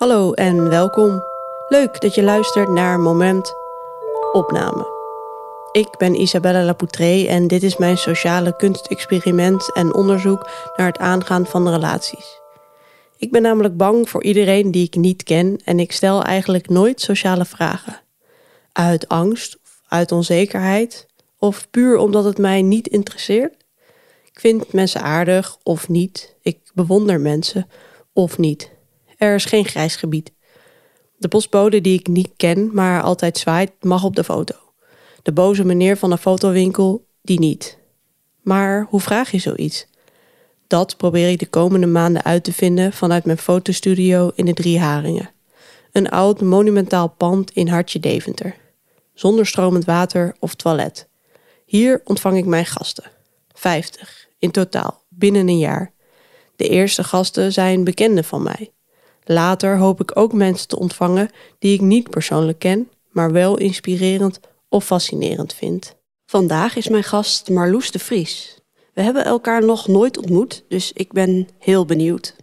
Hallo en welkom. Leuk dat je luistert naar Moment Opname. Ik ben Isabella Lapoutré en dit is mijn sociale kunstexperiment en onderzoek naar het aangaan van relaties. Ik ben namelijk bang voor iedereen die ik niet ken en ik stel eigenlijk nooit sociale vragen. Uit angst, of uit onzekerheid of puur omdat het mij niet interesseert. Ik vind mensen aardig of niet. Ik bewonder mensen of niet. Er is geen grijs gebied. De postbode die ik niet ken, maar altijd zwaait, mag op de foto. De boze meneer van de fotowinkel, die niet. Maar hoe vraag je zoiets? Dat probeer ik de komende maanden uit te vinden vanuit mijn fotostudio in de Drie Haringen. Een oud monumentaal pand in Hartje Deventer. Zonder stromend water of toilet. Hier ontvang ik mijn gasten. 50 in totaal, binnen een jaar. De eerste gasten zijn bekenden van mij. Later hoop ik ook mensen te ontvangen die ik niet persoonlijk ken, maar wel inspirerend of fascinerend vind. Vandaag is mijn gast Marloes de Vries. We hebben elkaar nog nooit ontmoet, dus ik ben heel benieuwd.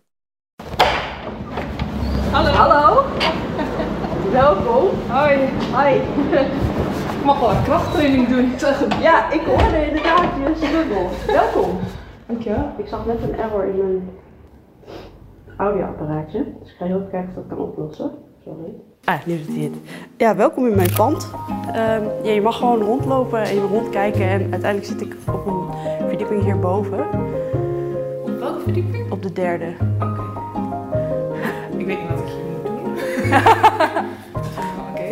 Hallo. Hallo. Welkom. Hoi. Hoi. Ik mag wel een krachttraining doen. Ja, ik hoorde inderdaad je struggles. Welkom. Dankjewel. Ik zag net een error in mijn audioapparaatje, dus ik ga heel even kijken of dat kan oplossen. Sorry. Nu zit hij het. Ja, welkom in mijn pand. Je mag gewoon rondlopen en rondkijken en uiteindelijk zit ik op een verdieping hierboven. Op welke verdieping? Op de derde. Oké. Ik weet niet wat ik hier moet doen. Oké.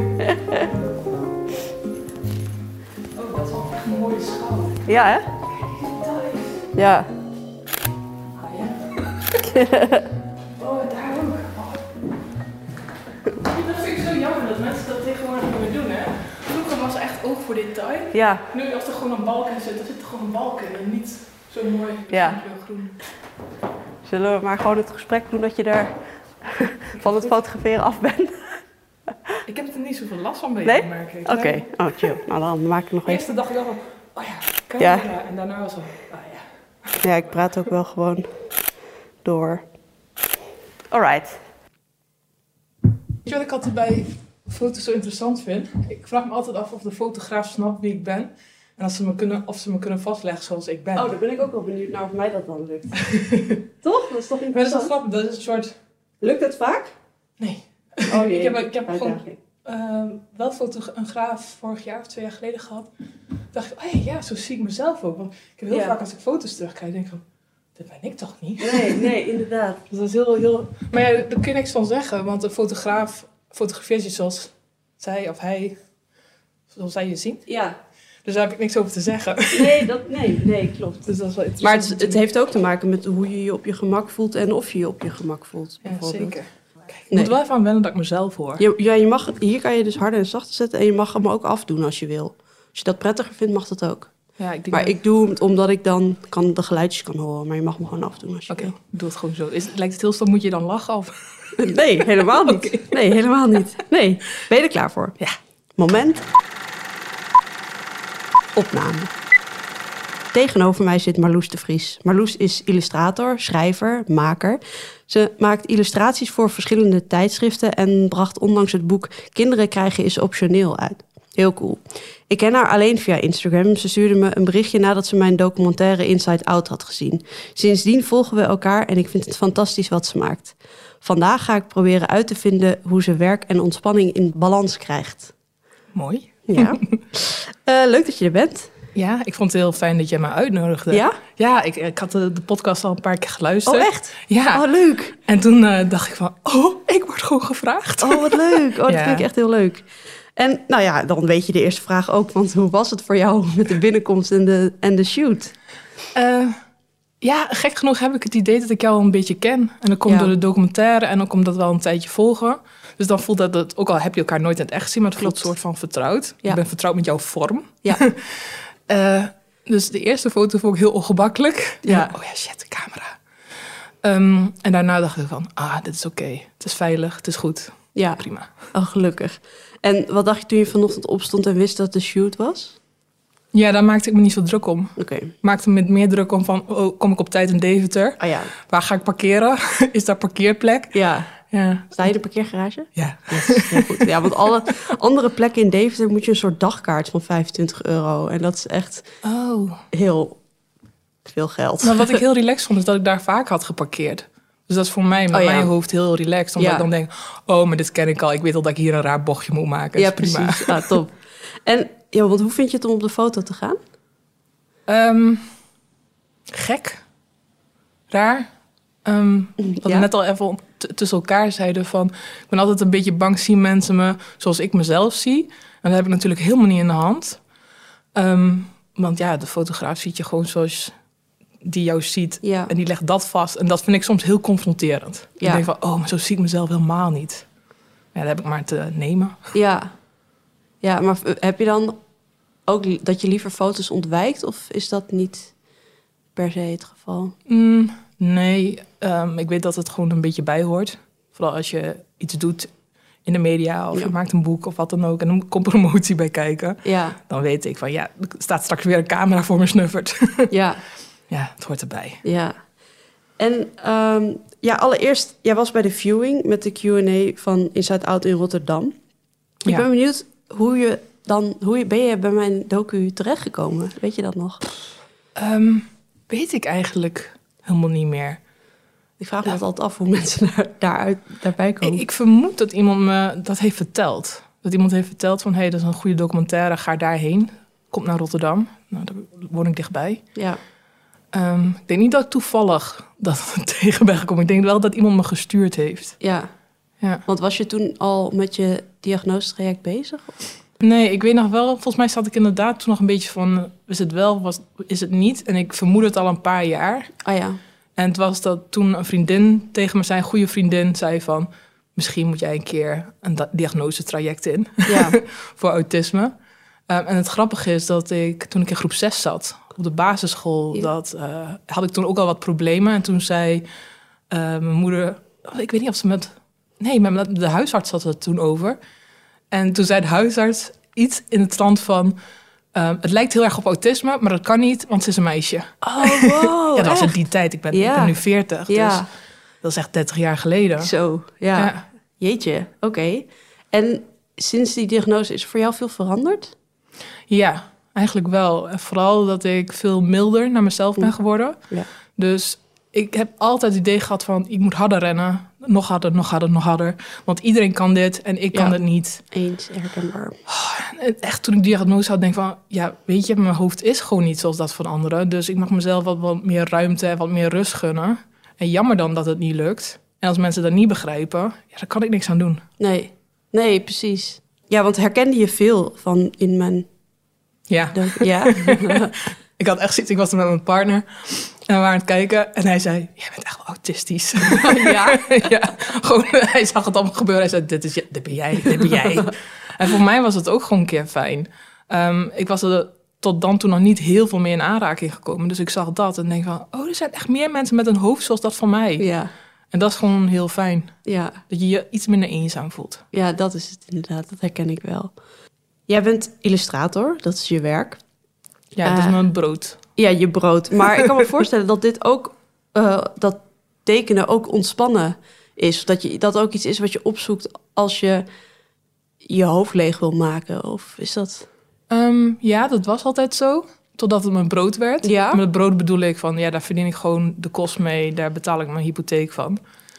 Oh, dat is wel echt een mooie schaal. Ja, hè? Ja. Ah ja. Oh, daar ook. Oh. Dat vind ik zo jammer dat mensen dat tegenwoordig niet meer doen, hè? Vroeger was echt oog voor detail. Ja. Nu als er gewoon een balk in zit, dan zit er gewoon een balk in en niet zo mooi groen. Zullen we maar gewoon het gesprek doen dat je daar van het fotograferen af bent? Ik heb er niet zoveel last van bij, Nee? merk ik. Oké. Nee. Oh chill. Nou, dan maak ik nog Eerst even. dacht ik al van, oh ja, camera. Ja. En daarna was het, ah ja. Ja, ik praat ook wel gewoon door. Alright. Weet je wat ik altijd bij foto's zo interessant vind? Ik vraag me altijd af of de fotograaf snapt wie ik ben. En of ze me kunnen vastleggen zoals ik ben. Oh, daar ben ik ook wel benieuwd naar of mij dat dan lukt. Toch? Dat is toch Maar dat is wel interessant? grappig, dat is een soort... Lukt het vaak? Nee. Oh jee. Ik heb gewoon wel een fotograaf vorig jaar of 2 jaar geleden gehad. Toen dacht ik, oh ja, zo zie ik mezelf ook. Want ik heb heel vaak als ik foto's terugkijk, denk ik van, dat ben ik toch niet? Nee, inderdaad. Dus dat is heel... Maar ja, daar kun je niks van zeggen, want een fotograaf fotografeert je zoals zij of hij, zoals zij je zien. Ja. Dus daar heb ik niks over te zeggen. Nee, klopt. Dus dat is wel interessant. Maar het heeft ook te maken met hoe je je op je gemak voelt en of je je op je gemak voelt. Ja, Bijvoorbeeld. zeker. Kijk, ik moet wel even aan wennen dat ik mezelf hoor. Je mag, hier kan je dus harder en zachter zetten en je mag hem ook afdoen als je wil. Als je dat prettiger vindt, mag dat ook. Ja, ik denk Maar ik doe het omdat ik dan de geluidjes kan horen. Maar je mag hem gewoon afdoen als je Oké, wil. doe het gewoon zo. Lijkt het heel stom, moet je dan lachen? Of? Nee, helemaal niet. Oké. Nee, helemaal niet. Nee, ben je er klaar voor? Ja. Moment. Opname. Tegenover mij zit Marloes de Vries. Marloes is illustrator, schrijver, maker. Ze maakt illustraties voor verschillende tijdschriften en bracht onlangs het boek Kinderen krijgen is optioneel uit. Heel cool. Ik ken haar alleen via Instagram. Ze stuurde me een berichtje nadat ze mijn documentaire Inside Out had gezien. Sindsdien volgen we elkaar en ik vind het fantastisch wat ze maakt. Vandaag ga ik proberen uit te vinden hoe ze werk en ontspanning in balans krijgt. Mooi. Ja. Leuk dat je er bent. Ja, ik vond het heel fijn dat jij me uitnodigde. Ja? Ja, ik had de podcast al een paar keer geluisterd. Oh, echt? Ja. Oh, leuk. En toen dacht ik van, ik word gewoon gevraagd. Oh, wat leuk. Oh, dat Ja. vind ik echt heel leuk. En nou ja, dan weet je de eerste vraag ook. Want hoe was het voor jou met de binnenkomst en de shoot? Ja, gek genoeg heb ik het idee dat ik jou al een beetje ken. En dat komt door de documentaire en ook omdat we al een tijdje volgen. Dus dan voelt dat, ook al heb je elkaar nooit in het echt gezien, maar het voelt een soort van vertrouwd. Ja. Ik ben vertrouwd met jouw vorm. Ja. Dus de eerste foto vond ik heel ongemakkelijk. Ja. Oh ja, shit, de camera. En daarna dacht ik van, dit is oké. Het is veilig, het is goed. Ja. Prima. Oh, gelukkig. En wat dacht je toen je vanochtend opstond en wist dat het de shoot was? Ja, daar maakte ik me niet zo druk om. Oké. Ik maakte me meer druk om van, kom ik op tijd in Deventer? Oh ja. Waar ga ik parkeren? Is daar parkeerplek? Ja. Ja. Sta je in een parkeergarage? Ja. Yes, heel goed. Ja, want alle andere plekken in Deventer moet je een soort dagkaart van €25. En dat is echt heel veel geld. Maar wat ik heel relaxed vond, is dat ik daar vaak had geparkeerd. Dus dat is voor mij met mijn hoofd heel relaxed. Omdat ik dan denk, maar dit ken ik al. Ik weet al dat ik hier een raar bochtje moet maken. Ja, precies. Ah, top. En want hoe vind je het om op de foto te gaan? Gek. Raar. Wat we net al even tussen elkaar zeiden van... Ik ben altijd een beetje bang, zien mensen me zoals ik mezelf zie. En dat heb ik natuurlijk helemaal niet in de hand. Want ja, de fotograaf ziet je gewoon zoals die jou ziet. Ja. En die legt dat vast. En dat vind ik soms heel confronterend. Ja. Ik denk van, maar zo zie ik mezelf helemaal niet. Ja, dat heb ik maar te nemen. Ja, maar heb je dan ook dat je liever foto's ontwijkt? Of is dat niet per se het geval? Nee, ik weet dat het gewoon een beetje bij hoort. Vooral als je iets doet in de media of je maakt een boek of wat dan ook... en dan komt promotie bij kijken. Ja. Dan weet ik van, er staat straks weer een camera voor me snuffert. Ja. Ja, het hoort erbij. Ja. En allereerst, jij was bij de viewing met de Q&A van Inside Out in Rotterdam. Ik ben benieuwd hoe ben je bij mijn docu terechtgekomen? Weet je dat nog? Weet ik eigenlijk helemaal niet meer. Ik vraag me dat altijd af hoe mensen daarbij komen. Ik vermoed dat iemand me dat heeft verteld. Dat iemand heeft verteld van, dat is een goede documentaire, ga daarheen. Komt naar Rotterdam. Nou, daar woon ik dichtbij. Ja. Ik denk niet dat ik toevallig dat tegen ben gekomen. Ik denk wel dat iemand me gestuurd heeft. Ja. Want was je toen al met je diagnosetraject bezig? Nee, ik weet nog wel. Volgens mij zat ik inderdaad toen nog een beetje van... is het wel, is het niet? En ik vermoed het al een paar jaar. Ah ja. En het was dat toen een vriendin tegen me zei... een goede vriendin zei van... misschien moet jij een keer een diagnosetraject in. Ja. Voor autisme. En het grappige is dat toen ik in groep 6 zat... op de basisschool... had ik toen ook al wat problemen. En toen zei mijn moeder... ik weet niet of ze met de huisarts had het toen over... En toen zei de huisarts iets in het stand van... het lijkt heel erg op autisme, maar dat kan niet, want ze is een meisje. Oh, wow. Dat was in die tijd. Ik ben nu 40, dus dat is echt 30 jaar geleden. Zo, ja. Jeetje, oké. En sinds die diagnose is er voor jou veel veranderd? Ja, eigenlijk wel. En vooral dat ik veel milder naar mezelf ben geworden. Ja. Dus ik heb altijd het idee gehad van... ik moet harder rennen. Nog harder, nog harder, nog harder. Want iedereen kan dit en ik kan het niet. Eens, herkenbaar. Echt, toen ik diagnose had, denk ik van... weet je, mijn hoofd is gewoon niet zoals dat van anderen. Dus ik mag mezelf wat meer ruimte en wat meer rust gunnen. En jammer dan dat het niet lukt. En als mensen dat niet begrijpen, daar kan ik niks aan doen. Nee, precies. Ja, want herkende je veel van in mijn... Ja. Ik had echt zoiets, ik was er met mijn partner... En we waren aan het kijken en hij zei... jij bent echt wel autistisch. Ja? Gewoon, hij zag het allemaal gebeuren. Hij zei, dit ben jij. En voor mij was het ook gewoon een keer fijn. Ik was er tot dan toen nog niet heel veel meer in aanraking gekomen. Dus ik zag dat en denk van... er zijn echt meer mensen met een hoofd zoals dat van mij. Ja. En dat is gewoon heel fijn. Ja. Dat je je iets minder eenzaam voelt. Ja, dat is het inderdaad. Dat herken ik wel. Jij bent illustrator, dat is je werk. Ja, dat is mijn brood. Ja, je brood. Maar ik kan me voorstellen dat dit ook... dat tekenen ook ontspannen is. Dat ook iets is wat je opzoekt als je je hoofd leeg wil maken. Of is dat... Ja, dat was altijd zo. Totdat het mijn brood werd. Ja? Met het brood bedoel ik van... daar verdien ik gewoon de kost mee. Daar betaal ik mijn hypotheek van.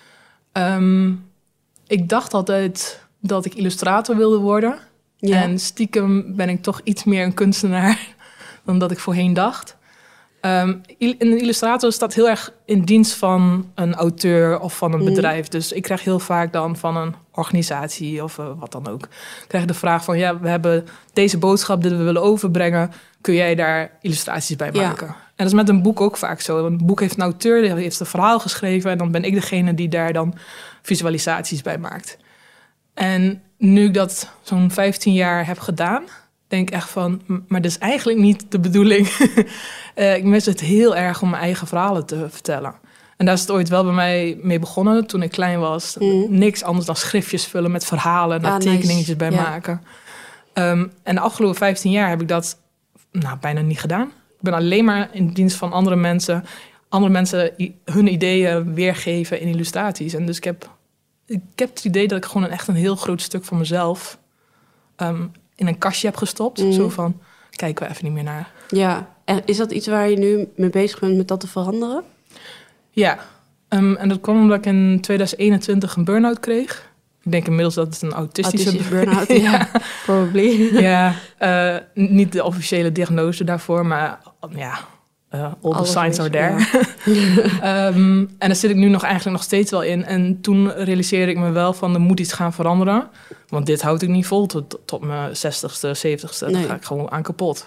Ik dacht altijd dat ik illustrator wilde worden. Ja. En stiekem ben ik toch iets meer een kunstenaar... dan dat ik voorheen dacht. Een illustrator staat heel erg in dienst van een auteur of van een bedrijf. Dus ik krijg heel vaak dan van een organisatie of wat dan ook... krijg de vraag van, we hebben deze boodschap die we willen overbrengen... kun jij daar illustraties bij maken? Ja. En dat is met een boek ook vaak zo. Een boek heeft een auteur, die heeft een verhaal geschreven... en dan ben ik degene die daar dan visualisaties bij maakt. En nu ik dat zo'n 15 jaar heb gedaan... denk echt van, maar dat is eigenlijk niet de bedoeling. Ik mis het heel erg om mijn eigen verhalen te vertellen. En daar is het ooit wel bij mij mee begonnen toen ik klein was. Niks anders dan schriftjes vullen met verhalen... en daar tekeningetjes bij maken. En de afgelopen 15 jaar heb ik dat bijna niet gedaan. Ik ben alleen maar in dienst van andere mensen... hun ideeën weergeven in illustraties. En dus ik heb ik heb het idee dat ik gewoon echt een heel groot stuk van mezelf in een kastje heb gestopt. Zo van, kijken we even niet meer naar. Ja, en is dat iets waar je nu mee bezig bent met dat te veranderen? Ja, en dat kwam omdat ik in 2021 een burn-out kreeg. Ik denk inmiddels dat het een autistische burn-out, ja. Probably. Ja, niet de officiële diagnose daarvoor, maar all the signs are there. Ja. En daar zit ik nu eigenlijk nog steeds wel in. En toen realiseerde ik me wel van, er moet iets gaan veranderen. Want dit houd ik niet vol tot mijn 60ste, 70ste. Dan ga ik gewoon aan kapot.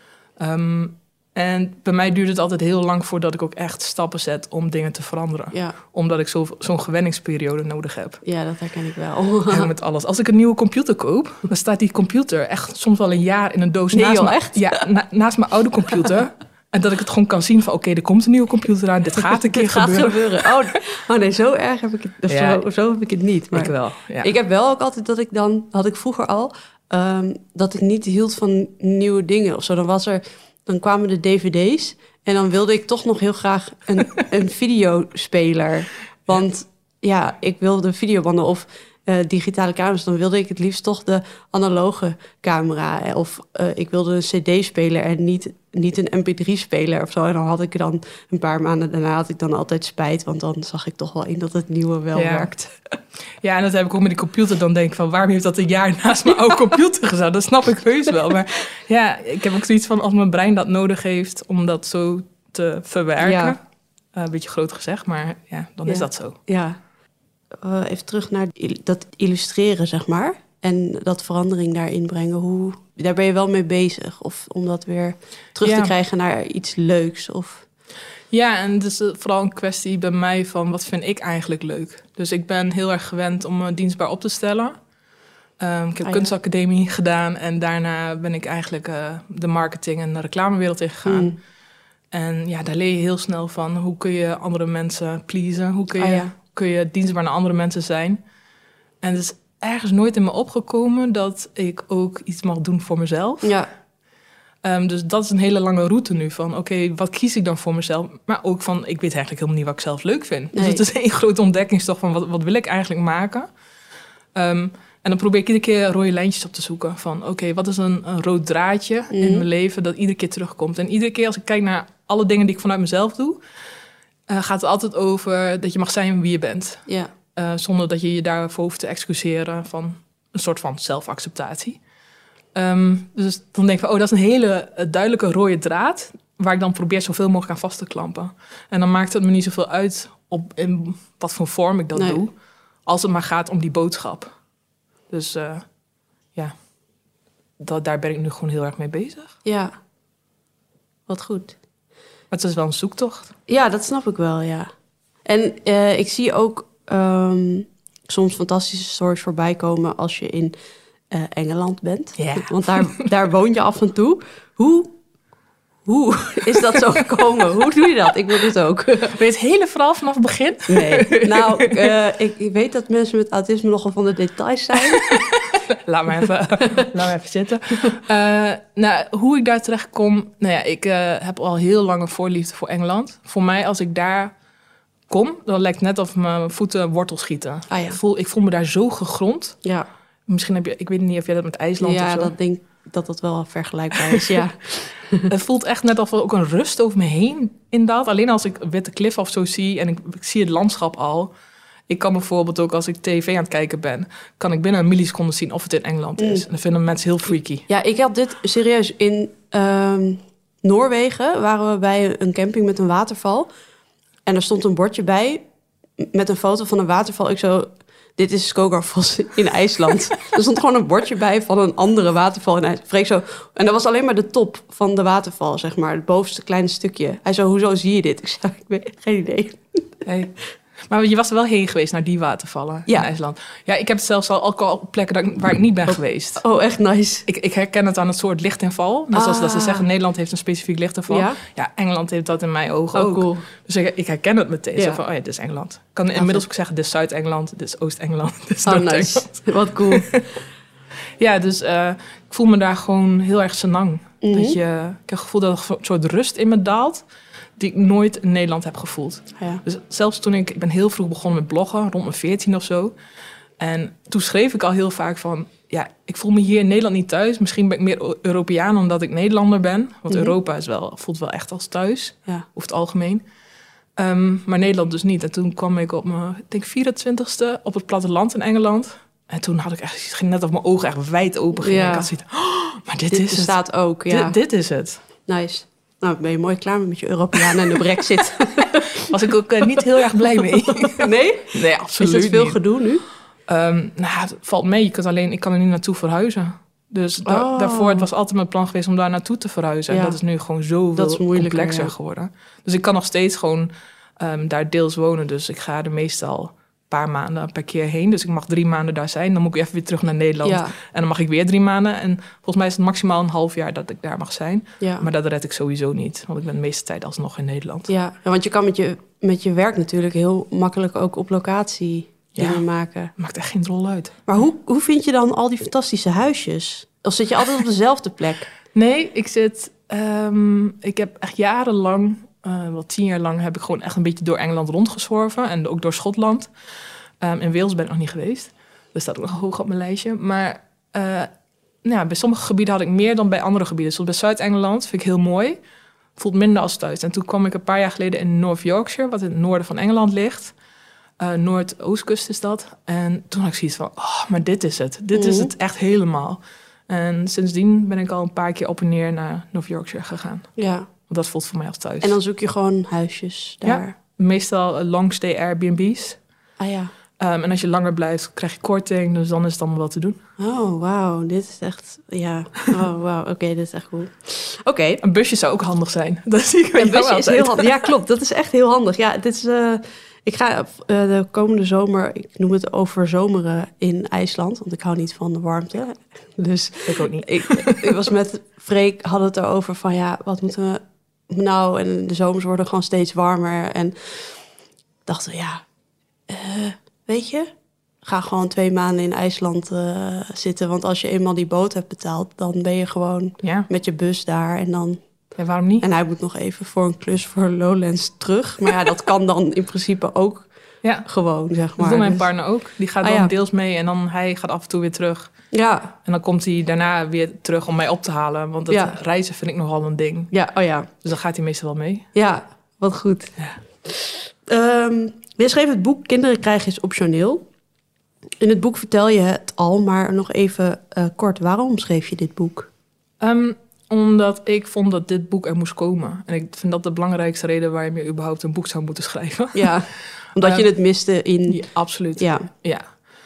En bij mij duurt het altijd heel lang voordat ik ook echt stappen zet om dingen te veranderen. Ja. Omdat ik zo'n gewenningsperiode nodig heb. Ja, dat herken ik wel. En met alles. Als ik een nieuwe computer koop, dan staat die computer echt soms wel een jaar in een doos naast mijn oude computer. En dat ik het gewoon kan zien van, oké, er komt een nieuwe computer aan. Dit gaat een keer gebeuren. Oh nee, zo erg heb ik het. Zo heb ik het niet. Maar ik wel. Ja. Ik heb wel ook altijd dat ik dan, had ik vroeger al, dat ik niet hield van nieuwe dingen of zo. Dan kwamen de dvd's en dan wilde ik toch nog heel graag een videospeler. Want ja, ik wilde videobanden of digitale camera's. Dan wilde ik het liefst toch de analoge camera. Of ik wilde een cd-speler en niet een mp3-speler of zo. En dan had ik dan een paar maanden daarna had ik dan altijd spijt. Want dan zag ik toch wel in dat het nieuwe wel werkt. Ja, en dat heb ik ook met die computer. Dan denk ik van, waarom heeft dat een jaar naast mijn oude computer gezet? Dat snap ik heus wel. Maar ja, ik heb ook zoiets van, als mijn brein dat nodig heeft om dat zo te verwerken. Ja. Een beetje groot gezegd, maar ja, dan is dat zo. Ja. Even terug naar dat illustreren, zeg maar. En dat verandering daarin brengen. Daar ben je wel mee bezig? Of om dat weer terug te krijgen naar iets leuks? Of... Ja, en het is vooral een kwestie bij mij van, wat vind ik eigenlijk leuk? Dus ik ben heel erg gewend om me dienstbaar op te stellen. Ik heb kunstacademie gedaan en daarna ben ik eigenlijk de marketing en de reclamewereld ingegaan. En ja, daar leer je heel snel van, hoe kun je andere mensen pleasen? Hoe kun je dienstbaar naar andere mensen zijn? En het is ergens nooit in me opgekomen dat ik ook iets mag doen voor mezelf. Ja. Dus dat is een hele lange route nu van, oké, wat kies ik dan voor mezelf? Maar ook van, ik weet eigenlijk helemaal niet wat ik zelf leuk vind. Nee. Dus het is een grote ontdekkingstocht van, wat wil ik eigenlijk maken? En dan probeer ik iedere keer rode lijntjes op te zoeken. Van oké, wat is een rood draadje in mijn leven dat iedere keer terugkomt? En iedere keer als ik kijk naar alle dingen die ik vanuit mezelf doe, gaat het altijd over dat je mag zijn wie je bent. Ja. Zonder dat je je daarvoor hoeft te excuseren van een soort van zelfacceptatie. Dus dan denk ik van, dat is een hele duidelijke rode draad, waar ik dan probeer zoveel mogelijk aan vast te klampen. En dan maakt het me niet zoveel uit in wat voor vorm ik dat doe, als het maar gaat om die boodschap. Dus daar ben ik nu gewoon heel erg mee bezig. Ja, wat goed. Maar het is wel een zoektocht. Ja, dat snap ik wel, ja. En ik zie ook soms fantastische stories voorbij komen als je in Engeland bent. Yeah. Want daar woon je af en toe. Hoe is dat zo gekomen? Hoe doe je dat? Ik wil het ook. Weet je het hele verhaal vanaf het begin? Nee. Nou, ik weet dat mensen met autisme nogal van de details zijn. Laat me even zitten. Hoe ik daar terecht kom... ik heb al heel lang een voorliefde voor Engeland. Voor mij, als ik daar kom, dan lijkt het net of mijn voeten wortel schieten. Ah, ja. Ik voel me daar zo gegrond. Ja. Misschien ik weet niet of jij dat met IJsland of zo... Ja, dat denk dat wel vergelijkbaar is, ja. Het voelt echt net alsof er ook een rust over me heen indaalt. Alleen als ik witte klif of zo zie en ik zie het landschap al. Ik kan bijvoorbeeld ook als ik tv aan het kijken ben, kan ik binnen een milliseconde zien of het in Engeland is. En dat vinden mensen heel freaky. Ja, ik had dit serieus. In Noorwegen waren we bij een camping met een waterval. En er stond een bordje bij met een foto van een waterval. Ik zo... Dit is Skogafoss in IJsland. Er stond gewoon een bordje bij van een andere waterval in IJsland. En dat was alleen maar de top van de waterval, zeg maar. Het bovenste kleine stukje. Hij zo, hoezo zie je dit? Ik zei, ik weet geen idee. Hey. Maar je was er wel heen geweest naar die watervallen in IJsland. Ja, ik heb het zelfs al op plekken waar ik niet ben geweest. Oh, echt nice. Ik herken het aan het soort lichtinval. Dus zoals dat ze zeggen, Nederland heeft een specifiek lichtinval. Ja, Engeland heeft dat in mijn ogen ook. Cool. Dus ik herken het meteen. Zo van, dit is Engeland. Ik kan inmiddels ook zeggen, dit is Zuid-Engeland, dit is Oost-Engeland, dit is Noord-Engeland. Nice. Wat cool. Ja, dus ik voel me daar gewoon heel erg senang. Ik heb het gevoel dat er een soort rust in me daalt. die ik nooit in Nederland heb gevoeld. Ja. Dus zelfs toen ik ben heel vroeg begonnen met bloggen, rond mijn 14 of zo. En toen schreef ik al heel vaak van, ja, ik voel me hier in Nederland niet thuis. Misschien ben ik meer Europeaan omdat ik Nederlander ben. Want Europa voelt wel echt als thuis, over het algemeen. Maar Nederland dus niet. En toen kwam ik op mijn, ik denk 24ste op het platteland in Engeland. En toen had ik echt, het ging net of mijn ogen echt wijd open gingen. Ik had zoiets, maar dit is het. Bestaat ook, ja. Dit is het. Nice. Nou, ben je mooi klaar met je Europeaan en de Brexit. Was ik ook niet heel erg blij mee. Nee? Nee, absoluut niet. Is het veel gedoe nu? Het valt mee. Ik kan er niet naartoe verhuizen. Dus daarvoor het was altijd mijn plan geweest om daar naartoe te verhuizen. En dat is nu gewoon zoveel complexer geworden. Dus ik kan nog steeds gewoon daar deels wonen. Dus ik ga er meestal een paar maanden per keer heen. Dus ik mag 3 maanden daar zijn. Dan moet ik even weer terug naar Nederland. Ja. En dan mag ik weer 3 maanden. En volgens mij is het maximaal een half jaar dat ik daar mag zijn. Ja. Maar dat red ik sowieso niet. Want ik ben de meeste tijd alsnog in Nederland. Ja, want je kan met je werk natuurlijk heel makkelijk ook op locatie dingen maken. Maakt echt geen drol uit. Maar hoe vind je dan al die fantastische huisjes? Of zit je altijd op dezelfde plek? Nee, ik heb echt jarenlang, wel 10 jaar lang, heb ik gewoon echt een beetje door Engeland rondgezworven. En ook door Schotland. In Wales ben ik nog niet geweest. Dat staat ook nog hoog op mijn lijstje. Maar bij sommige gebieden had ik meer dan bij andere gebieden. Zoals bij Zuid-Engeland vind ik heel mooi. Voelt minder als thuis. En toen kwam ik een paar jaar geleden in North Yorkshire, wat in het noorden van Engeland ligt. Noordoostkust is dat. En toen had ik zoiets van, maar dit is het. Dit is het echt helemaal. En sindsdien ben ik al een paar keer op en neer naar North Yorkshire gegaan. Ja. Want dat voelt voor mij als thuis. En dan zoek je gewoon huisjes daar? Ja, meestal long stay Airbnb's. Ah ja. En als je langer blijft, krijg je korting. Dus dan is het allemaal wel te doen. Oh, wauw. Dit is echt... Ja. Oh, wauw. Oké, dit is echt cool. Oké. Een busje zou ook handig zijn. Dat zie ik bij jou altijd. Is heel handig. Ja, klopt. Dat is echt heel handig. Ja, dit is... Ik ga de komende zomer, ik noem het overzomeren in IJsland. Want ik hou niet van de warmte. Dus ik ook niet. Ik was met Freek, hadden het erover van ja, wat moeten we nou? En de zomers worden gewoon steeds warmer. En dachten we, weet je, ga gewoon 2 maanden in IJsland zitten. Want als je eenmaal die boot hebt betaald, dan ben je gewoon met je bus daar en dan... Ja, waarom niet? En hij moet nog even voor een klus voor Lowlands terug. Maar ja, dat kan dan in principe ook gewoon, zeg maar. Dat doet mijn partner ook. Die gaat dan deels mee en dan hij gaat af en toe weer terug. Ja. En dan komt hij daarna weer terug om mij op te halen. Want dat reizen vind ik nogal een ding. Ja, Dus dan gaat hij meestal wel mee. Ja, wat goed. Ja. Je schreef het boek Kinderen krijgen is optioneel. In het boek vertel je het al, maar nog even kort. Waarom schreef je dit boek? Omdat ik vond dat dit boek er moest komen. En ik vind dat de belangrijkste reden waarom je überhaupt een boek zou moeten schrijven. Ja, omdat je het miste in... Ja, absoluut. Ja.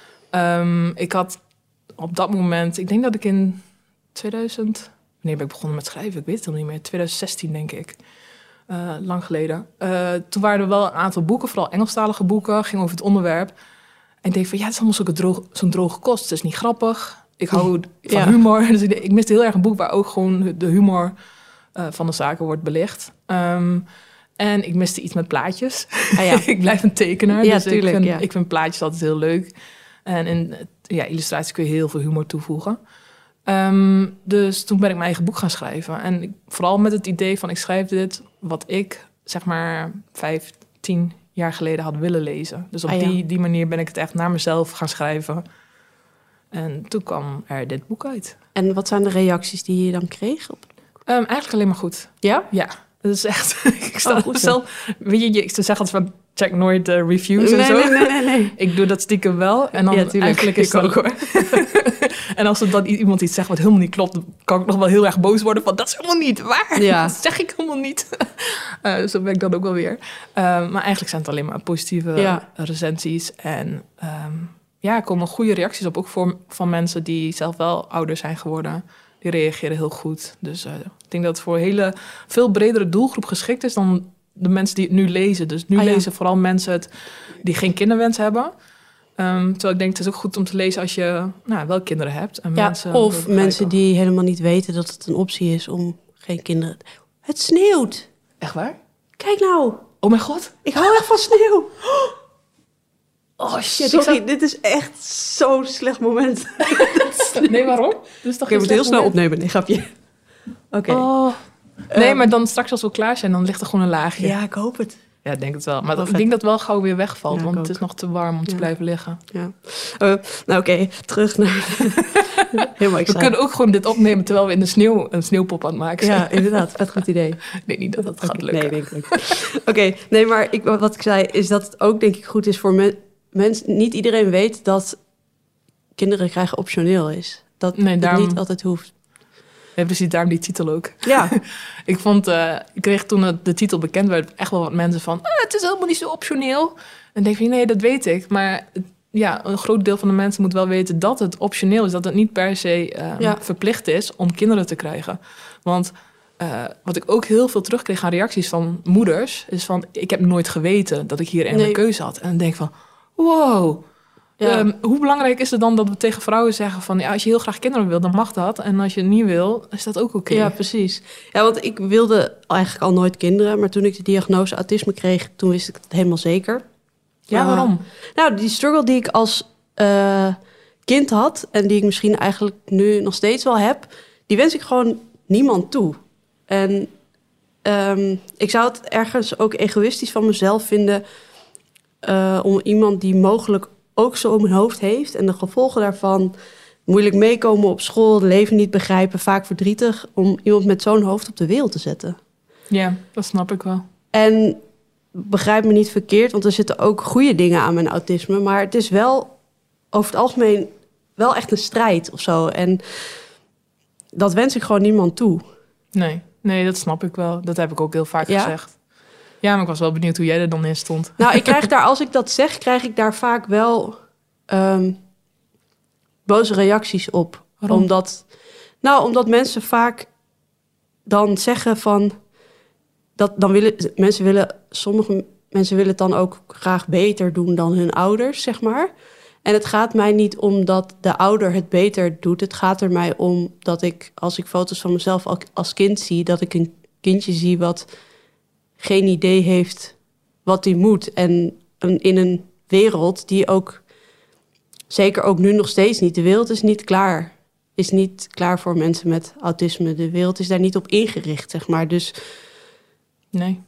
Ik had op dat moment... Ik denk dat ik in 2000... Wanneer ben ik begonnen met schrijven? Ik weet het nog niet meer. 2016 denk ik. Lang geleden. Toen waren er wel een aantal boeken, vooral Engelstalige boeken. Ging over het onderwerp. En ik denk van, het is allemaal zo'n droge kost. Het is niet grappig. Ik hou van humor. Dus ik miste heel erg een boek waar ook gewoon de humor van de zaken wordt belicht. En ik miste iets met plaatjes. Ik blijf een tekenaar, dus ik vind plaatjes altijd heel leuk. En in illustraties kun je heel veel humor toevoegen. Dus toen ben ik mijn eigen boek gaan schrijven. En vooral met het idee van ik schrijf dit wat ik, zeg maar, 5-10 jaar geleden had willen lezen. Dus op die manier ben ik het echt naar mezelf gaan schrijven. En toen kwam er dit boek uit. En wat zijn de reacties die je dan kreeg op het boek? Eigenlijk alleen maar goed. Ja? Ja. Dat is echt... ik sta zelf... Weet je, ik zeg altijd van... Check nooit de reviews en zo. Nee. Ik doe dat stiekem wel. En dan eigenlijk is het ook hoor. En als er dan iemand iets zegt wat helemaal niet klopt... dan kan ik nog wel heel erg boos worden van... dat is helemaal niet waar. Ja. Dat zeg ik helemaal niet. Zo ben ik dan ook wel weer. Maar eigenlijk zijn het alleen maar positieve recensies. En er komen goede reacties op. Ook van mensen die zelf wel ouder zijn geworden... Die reageren heel goed. Dus ik denk dat het voor een hele veel bredere doelgroep geschikt is dan de mensen die het nu lezen. Dus nu lezen vooral mensen het die geen kinderwens hebben. Terwijl ik denk het is ook goed om te lezen als je wel kinderen hebt. En mensen die helemaal niet weten dat het een optie is om geen kinderen... Het sneeuwt. Echt waar? Kijk nou. Oh mijn god. Ik hou echt van sneeuw. Oh shit. Sorry, dit is echt zo'n slecht moment. Nee, waarom? Ik moet heel snel opnemen. Nee, grapje. Oké. Oh, Nee, maar dan straks als we klaar zijn, dan ligt er gewoon een laagje. Ja, ik hoop het. Ja, ik denk het wel. Maar ik denk dat het wel gauw weer wegvalt, want het is nog te warm om te blijven liggen. Ja. Nou oké, terug naar... Helemaal we kunnen ook gewoon dit opnemen terwijl we in de sneeuw een sneeuwpop aan het maken zijn. Ja, inderdaad. Vet goed idee. Ik denk niet dat dat gaat lukken. Nee, denk ik niet. Oké, nee, maar wat ik zei is dat het ook denk ik goed is voor mensen. Niet iedereen weet dat kinderen krijgen optioneel is. Dat het niet altijd hoeft. Ja, precies, daarom die titel ook. Ja. Ik kreeg toen de titel bekend werd echt wel wat mensen van... het is helemaal niet zo optioneel. En denk je, nee, dat weet ik. Maar een groot deel van de mensen moet wel weten dat het optioneel is. Dat het niet per se verplicht is om kinderen te krijgen. Want wat ik ook heel veel terugkreeg aan reacties van moeders... is van, ik heb nooit geweten dat ik hierin een keuze had. En dan denk ik van, wow... Ja. Hoe belangrijk is het dan dat we tegen vrouwen zeggen van... als je heel graag kinderen wil, dan mag dat. En als je het niet wil, is dat ook oké. Ja, precies. Ja, want ik wilde eigenlijk al nooit kinderen. Maar toen ik de diagnose autisme kreeg, toen wist ik het helemaal zeker. Ja, waarom? Nou, die struggle die ik als kind had... en die ik misschien eigenlijk nu nog steeds wel heb... die wens ik gewoon niemand toe. En ik zou het ergens ook egoïstisch van mezelf vinden... om iemand die mogelijk ook zo om hun hoofd heeft... en de gevolgen daarvan moeilijk meekomen op school... het leven niet begrijpen, vaak verdrietig... om iemand met zo'n hoofd op de wereld te zetten. Ja, dat snap ik wel. En begrijp me niet verkeerd... want er zitten ook goede dingen aan mijn autisme... maar het is wel over het algemeen wel echt een strijd of zo. En dat wens ik gewoon niemand toe. Nee, dat snap ik wel. Dat heb ik ook heel vaak gezegd. Ja, maar ik was wel benieuwd hoe jij er dan in stond. Nou, ik krijg daar, als ik dat zeg, krijg ik daar vaak wel boze reacties op. Waarom? Omdat mensen vaak dan zeggen van... sommige mensen willen het dan ook graag beter doen dan hun ouders, zeg maar. En het gaat mij niet om dat de ouder het beter doet. Het gaat er mij om dat ik, als ik foto's van mezelf als kind zie... dat ik een kindje zie wat... geen idee heeft wat hij moet. En in een wereld die ook... zeker ook nu nog steeds niet... de wereld is niet klaar. Is niet klaar voor mensen met autisme. De wereld is daar niet op ingericht, zeg maar. Dus... Nee.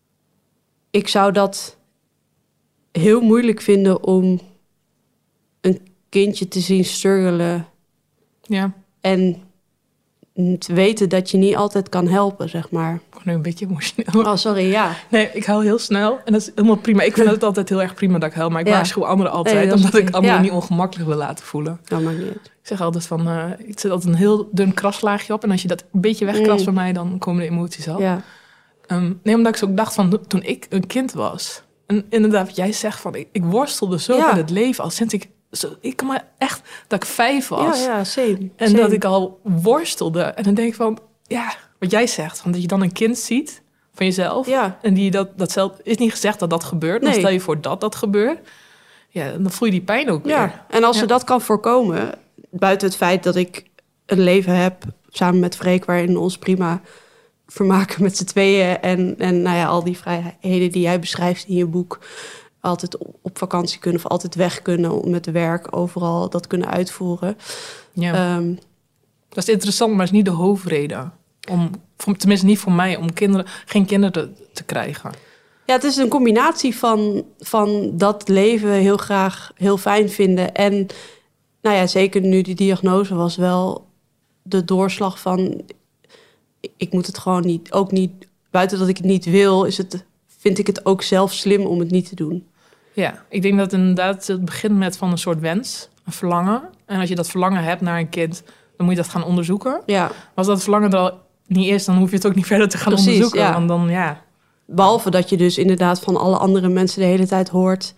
Ik zou dat heel moeilijk vinden om... een kindje te zien struggelen. Ja. En te weten dat je niet altijd kan helpen, zeg maar. Ik word nu een beetje emotioneel. Oh, sorry, ja. Nee, ik huil heel snel. En dat is helemaal prima. Ik vind het altijd heel erg prima dat ik huil. Maar ik waarschuw anderen altijd. Omdat ik anderen niet ongemakkelijk wil laten voelen. Nou, maakt niet uit. Ik zeg altijd van... ik zet altijd een heel dun kraslaagje op. En als je dat een beetje wegkrast van mij... dan komen de emoties al. Ja. Nee, omdat ik zo dacht van... toen ik een kind was... En inderdaad, wat jij zegt van... Ik worstelde zo met het leven al sinds ik kan maar echt dat ik 5 was. Ja, same. En dat ik al worstelde. En dan denk ik van, ja, wat jij zegt. Van dat je dan een kind ziet van jezelf. Ja. En die datzelfde is niet gezegd dat dat gebeurt. Maar stel je voor dat gebeurt. Ja, dan voel je die pijn ook weer. Ja, en als ze dat kan voorkomen... buiten het feit dat ik een leven heb... samen met Freek, waarin we ons prima vermaken met z'n tweeën... en nou ja, al die vrijheden die jij beschrijft in je boek... altijd op vakantie kunnen of altijd weg kunnen... met werk, overal dat kunnen uitvoeren. Ja. Dat is interessant, maar is niet de hoofdreden. Tenminste niet voor mij, om geen kinderen te krijgen. Ja, het is een combinatie van dat leven heel graag heel fijn vinden. En nou ja, zeker nu die diagnose was wel de doorslag van... ik moet het gewoon niet... buiten dat ik het niet wil, vind ik het ook zelf slim om het niet te doen. Ja, ik denk dat inderdaad het begint met van een soort wens, een verlangen. En als je dat verlangen hebt naar een kind, dan moet je dat gaan onderzoeken. Ja. Maar als dat verlangen er al niet is, dan hoef je het ook niet verder te gaan onderzoeken. Ja. Want dan, ja. Behalve dat je dus inderdaad van alle andere mensen de hele tijd hoort...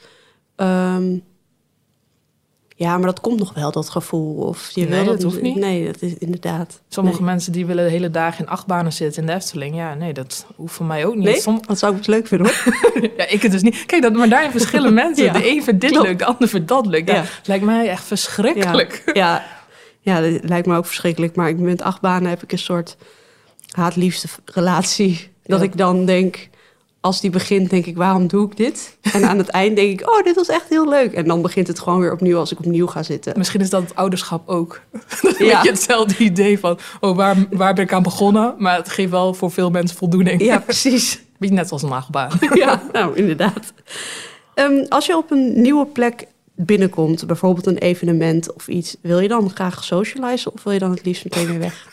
ja, maar dat komt nog wel, dat gevoel. Of je wil dat hoeft niet. Nee, dat is inderdaad... Sommige mensen die willen de hele dag in achtbanen zitten in de Efteling. Ja, nee, dat hoeft voor mij ook niet. Nee? Dat zou ik best leuk vinden, hoor. Ja, ik het dus niet. Kijk, maar daarin verschillen mensen. Ja. De een vindt dit leuk, de ander vindt dat leuk. Ja. Dat lijkt mij echt verschrikkelijk. Ja, dat lijkt me ook verschrikkelijk. Maar met achtbanen heb ik een soort haat-liefde relatie. Dat ik dan denk... als die begint, denk ik, waarom doe ik dit? En aan het eind denk ik, dit was echt heel leuk. En dan begint het gewoon weer opnieuw als ik opnieuw ga zitten. Misschien is dat het ouderschap ook. Ja. Je hetzelfde idee van, waar ben ik aan begonnen? Maar het geeft wel voor veel mensen voldoening. Ja, precies. Beetje net als een nagelbaan. Ja, nou, inderdaad. Als je op een nieuwe plek binnenkomt, bijvoorbeeld een evenement of iets, wil je dan graag socializen of wil je dan het liefst meteen weer weg?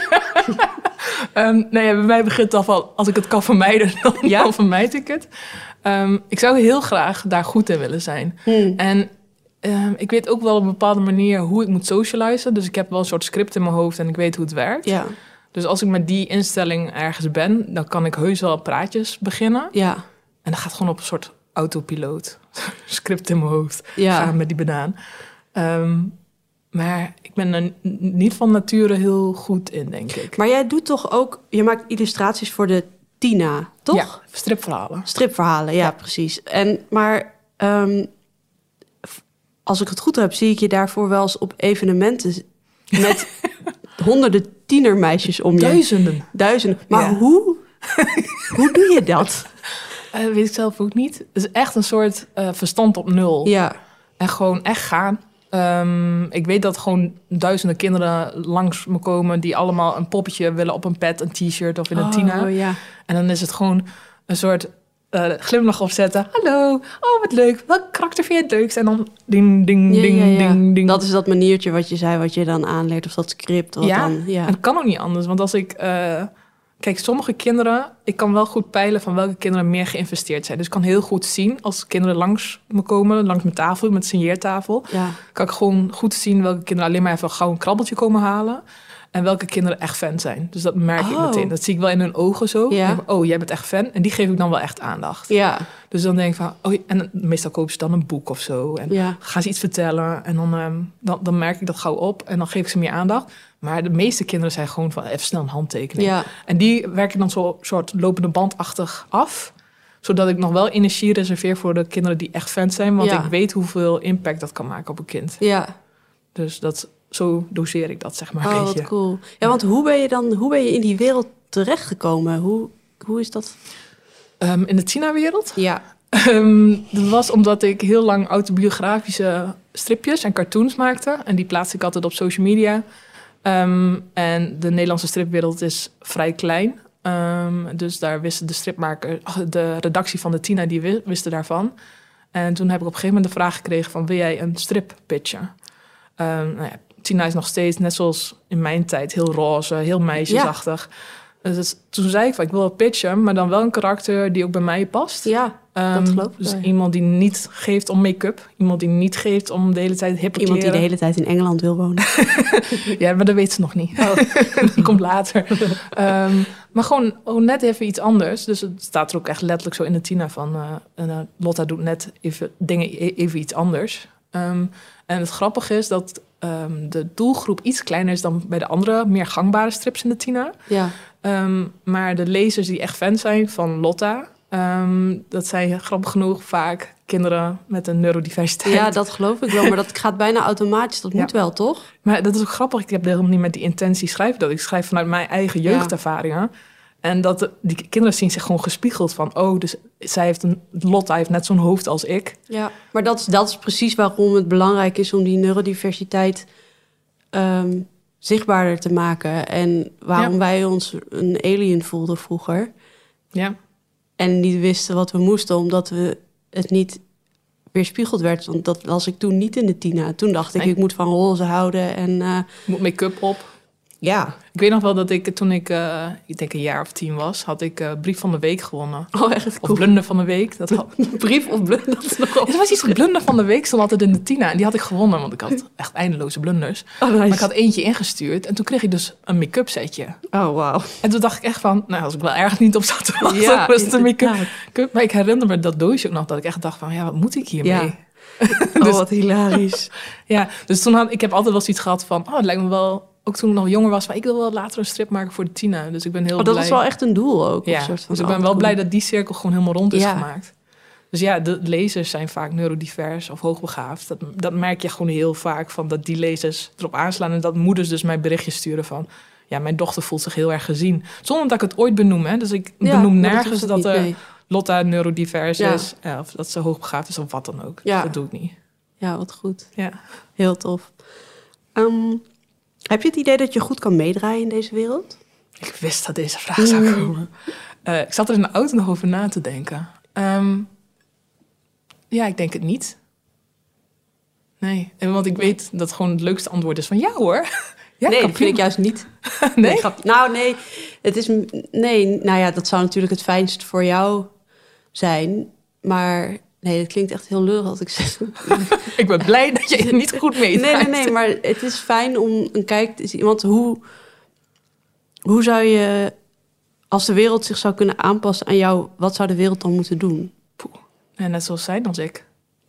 Bij mij begint het al van, als ik het kan vermijden, dan vermijd ik het. Ik zou heel graag daar goed in willen zijn. En ik weet ook wel op een bepaalde manier hoe ik moet socializen. Dus ik heb wel een soort script in mijn hoofd en ik weet hoe het werkt. Ja. Dus als ik met die instelling ergens ben, dan kan ik heus wel praatjes beginnen. Ja. En dat gaat gewoon op een soort autopiloot. Script in mijn hoofd. Ja. Gaan met die banaan. Maar ik ben er niet van nature heel goed in, denk ik. Maar jij doet toch ook, je maakt illustraties voor de Tina, toch? Ja, stripverhalen. Stripverhalen, ja, precies. Maar als ik het goed heb, zie ik je daarvoor wel eens op evenementen met honderden tienermeisjes om je. Duizenden. Maar hoe doe je dat? Weet ik zelf ook niet. Het is echt een soort verstand op nul. Ja. En gewoon echt gaan. Ik weet dat gewoon duizenden kinderen langs me komen die allemaal een poppetje willen op een pet, een t-shirt of in een Tina. Ja. En dan is het gewoon een soort glimlach opzetten. Hallo, wat leuk. Welk karakter vind je het leukst? En dan ding, ding, ding, ding. Dat is dat maniertje wat je zei, wat je dan aanleert of dat script. Wat dan, en het kan ook niet anders. Want als ik... Kijk, sommige kinderen, ik kan wel goed peilen van welke kinderen meer geïnvesteerd zijn. Dus ik kan heel goed zien als kinderen langs me komen, langs mijn tafel, met signeertafel. Ja. Kan ik gewoon goed zien welke kinderen alleen maar even gauw een krabbeltje komen halen. En welke kinderen echt fan zijn. Dus dat merk ik meteen. Dat zie ik wel in hun ogen zo. Ja. Jij bent echt fan. En die geef ik dan wel echt aandacht. Ja. Dus dan denk ik van... en meestal kopen ze dan een boek of zo. En gaan ze iets vertellen. En dan merk ik dat gauw op. En dan geef ik ze meer aandacht. Maar de meeste kinderen zijn gewoon van even snel een handtekening. Ja. En die werken dan zo soort lopende bandachtig af. Zodat ik nog wel energie reserveer voor de kinderen die echt fan zijn. Want ik weet hoeveel impact dat kan maken op een kind. Ja. Dus zo doseer ik dat, zeg maar. Oh, wat cool. Ja, want hoe ben je in die wereld terechtgekomen? Hoe is dat? In de Tina-wereld? Ja. Dat was omdat ik heel lang autobiografische stripjes en cartoons maakte. En die plaatste ik altijd op social media. En de Nederlandse stripwereld is vrij klein. Dus daar wisten de stripmakers, de redactie van de Tina, die wisten daarvan. En toen heb ik op een gegeven moment de vraag gekregen van, wil jij een strip pitchen? Tina is nog steeds, net zoals in mijn tijd, heel roze, heel meisjesachtig. Ja. Dus toen zei ik van, ik wil wel pitchen, maar dan wel een karakter die ook bij mij past. Ja, dat geloof ik. Dus iemand die niet geeft om make-up. Iemand die niet geeft om de hele tijd hippe Iemand die de hele tijd in Engeland wil wonen. Ja, maar dat weet ze nog niet. Dat komt later. Maar gewoon net even iets anders. Dus het staat er ook echt letterlijk zo in de Tina van... Lotta doet net even iets anders. En het grappige is dat de doelgroep iets kleiner is dan bij de andere, meer gangbare strips in de Tina. Ja. Maar de lezers die echt fan zijn van Lotta, dat zijn grappig genoeg vaak kinderen met een neurodiversiteit. Ja, dat geloof ik wel, maar dat gaat bijna automatisch. Dat moet wel, toch? Maar dat is ook grappig. Ik heb helemaal niet met die intentie schrijven. Dat ik schrijf vanuit mijn eigen jeugdervaringen. En die kinderen zien zich gewoon gespiegeld van... dus Lotta heeft net zo'n hoofd als ik. Ja, maar dat is precies waarom het belangrijk is... om die neurodiversiteit zichtbaarder te maken. En waarom wij ons een alien voelden vroeger. Ja. En niet wisten wat we moesten, omdat we het niet weerspiegeld werd. Want dat las ik toen niet in de Tina. Toen dacht ik moet van roze houden en... moet make-up op. Ja. Ik weet nog wel dat ik toen ik denk een jaar of 10 was... had ik Brief van de Week gewonnen. Oh, echt cool. Of Blunder van de Week. Brief of Blunder? Het was iets van Blunder van de Week, stond altijd in de Tina. En die had ik gewonnen, want ik had echt eindeloze blunders. Oh, nice. Maar ik had eentje ingestuurd. En toen kreeg ik dus een make-up setje. Oh, wauw. En toen dacht ik echt van... als ik wel erg niet op zat te wachten, was het een make-up. Maar ik herinner me dat doosje ook nog, dat ik echt dacht van... wat moet ik hiermee? Ja. Dus, wat hilarisch. Dus toen ik heb altijd wel zoiets gehad van... het lijkt me wel... Ook toen ik nog jonger was, van ik wil wel later een strip maken voor de Tina. Dus ik ben heel blij. Dat is wel echt een doel ook. Ja, soort van dus ik ben wel blij dat die cirkel gewoon helemaal rond is gemaakt. Dus de lezers zijn vaak neurodivers of hoogbegaafd. Dat merk je gewoon heel vaak, van dat die lezers erop aanslaan. En dat moeders dus mij berichtjes sturen van... mijn dochter voelt zich heel erg gezien. Zonder dat ik het ooit benoem. Hè. Dus ik benoem nergens dat er Lotta neurodivers is. Of dat ze hoogbegaafd is of wat dan ook. Ja. Dat doe ik niet. Ja, wat goed. Ja. Heel tof. Heb je het idee dat je goed kan meedraaien in deze wereld? Ik wist dat deze vraag zou komen. Ik zat er in de auto nog over na te denken. Ja, ik denk het niet. Nee, want ik weet dat gewoon het leukste antwoord is van ja hoor. Ja, nee, dat vind ik juist niet. Nee? Nee. Het is, nou ja, dat zou natuurlijk het fijnst voor jou zijn. Maar nee, dat klinkt echt heel lullig als ik zeg. Ik ben blij dat je het niet goed meedraait. Nee, maar het is fijn om een kijk te zien. Want hoe zou je, als de wereld zich zou kunnen aanpassen aan jou, wat zou de wereld dan moeten doen? En net zoals zij als ik.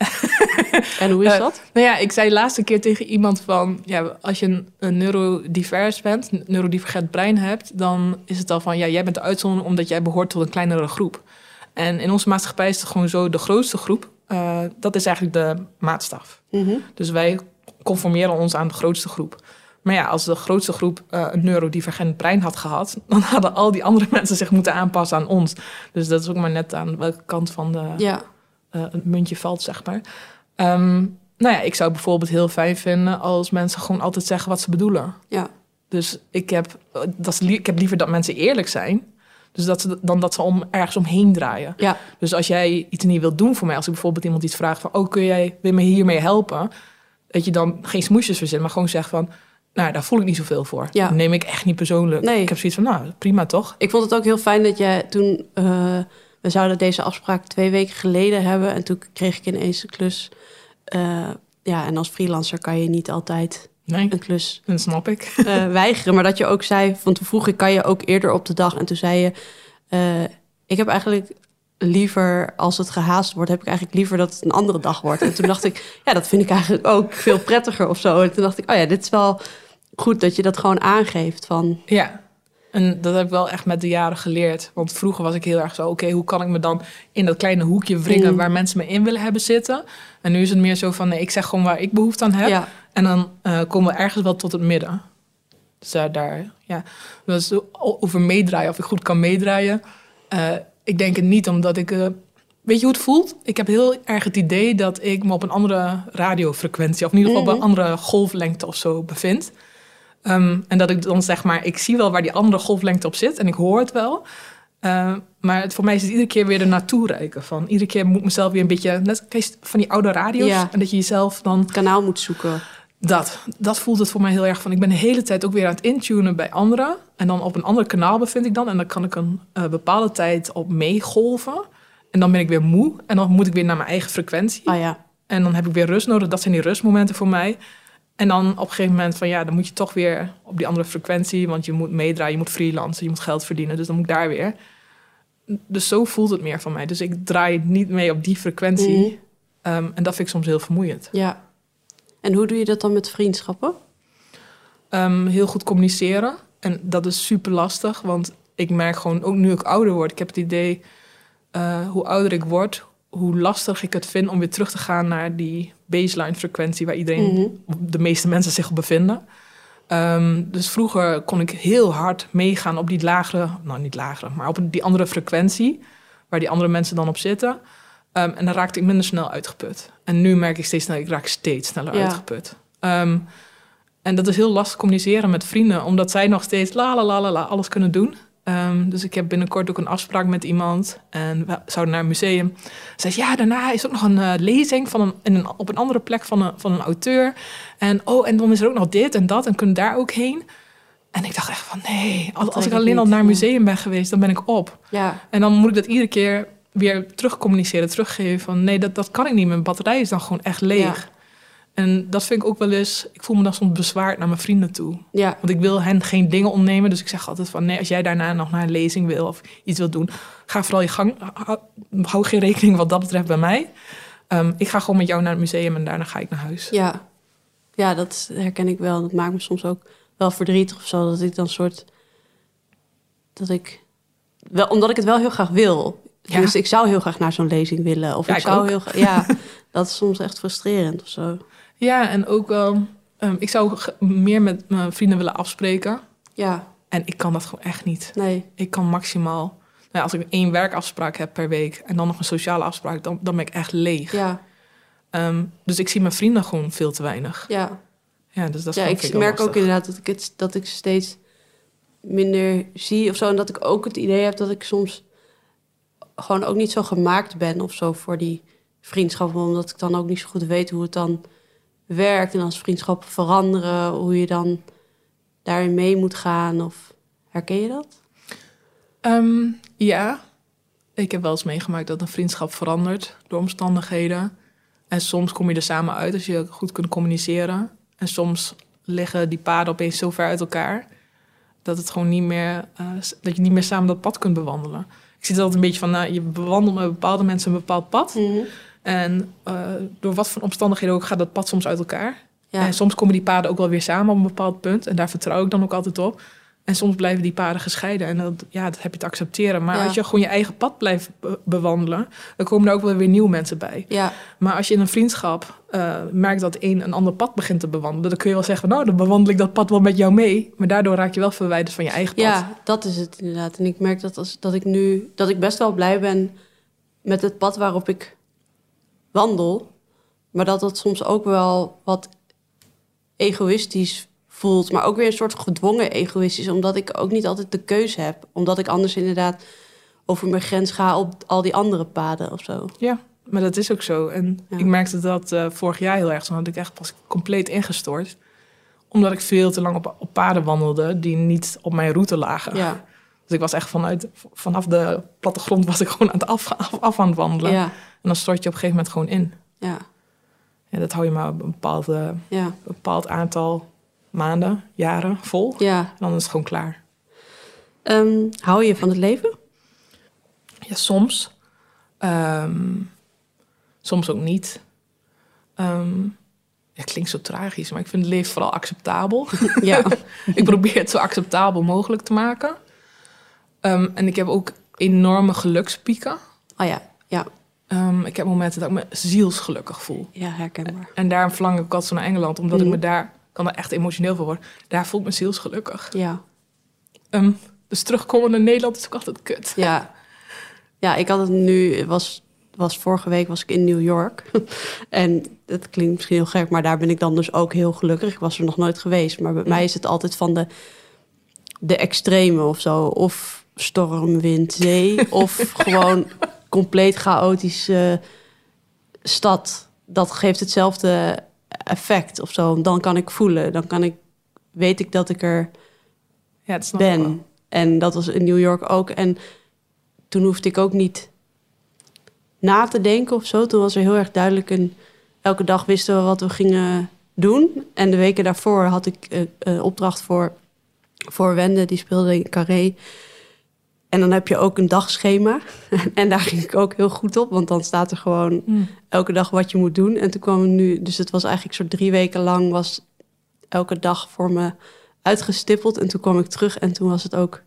En hoe is dat? Nou ja, ik zei laatst een keer tegen iemand van... ja, als je een neurodivers bent, een neurodivergent brein hebt... dan is het al van, ja, jij bent de uitzondering omdat jij behoort tot een kleinere groep. En in onze maatschappij is het gewoon zo, de grootste groep... dat is eigenlijk de maatstaf. Mm-hmm. Dus wij conformeren ons aan de grootste groep. Maar ja, als de grootste groep een neurodivergent brein had gehad... dan hadden al die andere mensen zich moeten aanpassen aan ons. Dus dat is ook maar net aan welke kant van het muntje valt, zeg maar. Nou ja, ik zou het bijvoorbeeld heel fijn vinden... als mensen gewoon altijd zeggen wat ze bedoelen. Ja. Dus ik heb liever dat mensen eerlijk zijn... dus dan dat ze ergens omheen draaien. Ja. Dus als jij iets niet wilt doen voor mij... als ik bijvoorbeeld iemand iets vraag van... wil je me hiermee helpen? Dat je dan geen smoesjes verzint, maar gewoon zegt van... nou, daar voel ik niet zoveel voor. Ja. Dat neem ik echt niet persoonlijk. Nee. Ik heb zoiets van, nou, prima toch? Ik vond het ook heel fijn dat jij toen... we zouden deze afspraak 2 weken geleden hebben... en toen kreeg ik ineens een klus... en als freelancer kan je niet altijd een klus dat snap ik. Weigeren. Maar dat je ook zei, want toen vroeg ik, kan je ook eerder op de dag? En toen zei je, ik heb eigenlijk liever, als het gehaast wordt... heb ik eigenlijk liever dat het een andere dag wordt. En toen dacht ik, ja, dat vind ik eigenlijk ook veel prettiger of zo. En toen dacht ik, oh ja, dit is wel goed dat je dat gewoon aangeeft. Van... Ja, en dat heb ik wel echt met de jaren geleerd. Want vroeger was ik heel erg zo... oké, hoe kan ik me dan in dat kleine hoekje wringen... waar mensen me in willen hebben zitten? En nu is het meer zo van... nee, ik zeg gewoon waar ik behoefte aan heb. Ja. En dan komen we ergens wel tot het midden. Dus Dus over meedraaien, of ik goed kan meedraaien... ik denk het niet, omdat ik... weet je hoe het voelt? Ik heb heel erg het idee dat ik me op een andere radiofrequentie... of in ieder geval op een andere golflengte of zo bevind... en dat ik dan zeg maar, ik zie wel waar die andere golflengte op zit en ik hoor het wel. Maar voor mij is het iedere keer weer er naartoe reiken. Van iedere keer moet ik mezelf weer een beetje, net van die oude radio's. Ja. En dat je jezelf dan... het kanaal moet zoeken. Dat voelt het voor mij heel erg van. Ik ben de hele tijd ook weer aan het intunen bij anderen. En dan op een ander kanaal bevind ik dan. En dan kan ik een bepaalde tijd op meegolven. En dan ben ik weer moe. En dan moet ik weer naar mijn eigen frequentie. Ah, ja. En dan heb ik weer rust nodig. Dat zijn die rustmomenten voor mij. En dan op een gegeven moment van ja, dan moet je toch weer op die andere frequentie. Want je moet meedraaien, je moet freelancen, je moet geld verdienen. Dus dan moet ik daar weer. Dus zo voelt het meer van mij. Dus ik draai niet mee op die frequentie. Mm-hmm. En dat vind ik soms heel vermoeiend. Ja. En hoe doe je dat dan met vriendschappen? Heel goed communiceren. En dat is super lastig. Want ik merk gewoon, ook nu ik ouder word... ik heb het idee, hoe ouder ik word... hoe lastig ik het vind om weer terug te gaan naar die baseline-frequentie... waar iedereen, de meeste mensen zich op bevinden. Dus vroeger kon ik heel hard meegaan op die lagere... nou, niet lagere, maar op die andere frequentie... waar die andere mensen dan op zitten. En dan raakte ik minder snel uitgeput. En nu merk ik steeds sneller, ik raak steeds sneller uitgeput. En dat is heel lastig communiceren met vrienden... omdat zij nog steeds alles kunnen doen... Dus ik heb binnenkort ook een afspraak met iemand. En we zouden naar een museum. Zij zei, ja, daarna is ook nog een lezing op een andere plek van een auteur. En dan is er ook nog dit en dat. En kunnen daar ook heen. En ik dacht echt van, nee. Als ik alleen al naar een museum ben geweest, dan ben ik op. Ja. En dan moet ik dat iedere keer weer teruggeven. Van nee, dat kan ik niet. Mijn batterij is dan gewoon echt leeg. Ja. En dat vind ik ook wel eens... ik voel me dan soms bezwaard naar mijn vrienden toe. Ja. Want ik wil hen geen dingen ontnemen. Dus ik zeg altijd van... nee, als jij daarna nog naar een lezing wil... of iets wil doen... ga vooral je gang. Hou geen rekening wat dat betreft bij mij. Ik ga gewoon met jou naar het museum... en daarna ga ik naar huis. Ja, dat herken ik wel. Dat maakt me soms ook wel verdrietig of zo. Dat ik dan omdat ik het wel heel graag wil. Ja. Dus ik zou heel graag naar zo'n lezing willen. Of ik zou heel graag... Ja, dat is soms echt frustrerend of zo. Ja, en ook wel... ik zou meer met mijn vrienden willen afspreken. Ja. En ik kan dat gewoon echt niet. Nee. Ik kan maximaal ja, als ik 1 werkafspraak heb per week en dan nog een sociale afspraak, dan ben ik echt leeg. Ja. Dus ik zie mijn vrienden gewoon veel te weinig. Ja. Ja, dus dat Ja, ik merk ook inderdaad dat ik steeds minder zie of zo. En dat ik ook het idee heb dat ik soms gewoon ook niet zo gemaakt ben of zo voor die vriendschappen. Omdat ik dan ook niet zo goed weet hoe het dan werkt. En als vriendschappen veranderen, hoe je dan daarin mee moet gaan. Of herken je dat? Ja, ik heb wel eens meegemaakt dat een vriendschap verandert door omstandigheden. En soms kom je er samen uit als je goed kunt communiceren. En soms liggen die paden opeens zo ver uit elkaar dat het gewoon niet meer, dat je niet meer samen dat pad kunt bewandelen. Ik zie het altijd een beetje van, je bewandelt met bepaalde mensen een bepaald pad. Mm-hmm. En door wat voor omstandigheden ook gaat dat pad soms uit elkaar. Ja. En soms komen die paden ook wel weer samen op een bepaald punt. En daar vertrouw ik dan ook altijd op. En soms blijven die paden gescheiden. En dat heb je te accepteren. Maar als je gewoon je eigen pad blijft bewandelen, dan komen er ook wel weer nieuwe mensen bij. Ja. Maar als je in een vriendschap merkt dat een ander pad begint te bewandelen, dan kun je wel zeggen, nou, dan bewandel ik dat pad wel met jou mee. Maar daardoor raak je wel verwijderd van je eigen pad. Ja, dat is het inderdaad. En ik merk dat ik best wel blij ben met het pad waarop ik wandel. Maar dat soms ook wel wat egoïstisch voelt. Maar ook weer een soort gedwongen egoïstisch. Omdat ik ook niet altijd de keuze heb. Omdat ik anders inderdaad over mijn grens ga op al die andere paden of zo. Ja, maar dat is ook zo. En ik merkte dat vorig jaar heel erg. Toen had ik echt pas compleet ingestort. Omdat ik veel te lang op paden wandelde die niet op mijn route lagen. Ja. Dus ik was echt vanaf de plattegrond was ik gewoon aan het af aan het wandelen. Ja. En dan stort je op een gegeven moment gewoon in. Ja. Ja, dat hou je maar een bepaald aantal maanden, jaren vol. Ja. En dan is het gewoon klaar. Hou je van het leven? Ja, soms. Soms ook niet. Het klinkt zo tragisch, maar ik vind het leven vooral acceptabel. Ja. Ik probeer het zo acceptabel mogelijk te maken. En ik heb ook enorme gelukspieken. Oh ja, ja. Ik heb momenten dat ik me zielsgelukkig voel. Ja, herkenbaar. En daarom verlang ik altijd zo naar Engeland, omdat ik me daar kan er echt emotioneel voor worden. Daar voel ik me zielsgelukkig. Ja. Dus terugkomen naar Nederland is ook altijd kut. Ja. Ja, ik had het nu, vorige week was ik in New York. En het klinkt misschien heel gek, maar daar ben ik dan dus ook heel gelukkig. Ik was er nog nooit geweest, maar bij mij is het altijd van de extreme of zo. Of storm, wind, zee. Of gewoon compleet chaotische stad. Dat geeft hetzelfde effect of zo. Dan kan ik voelen, weet ik dat ik er ben. En dat was in New York ook. En toen hoefde ik ook niet na te denken of zo. Toen was er heel erg duidelijk elke dag wisten we wat we gingen doen. En de weken daarvoor had ik een opdracht voor Wende. Die speelde in Carré. En dan heb je ook een dagschema. En daar ging ik ook heel goed op. Want dan staat er gewoon elke dag wat je moet doen. En toen kwam nu... Dus het was eigenlijk soort 3 weken lang... was elke dag voor me uitgestippeld. En toen kwam ik terug en toen was het ook...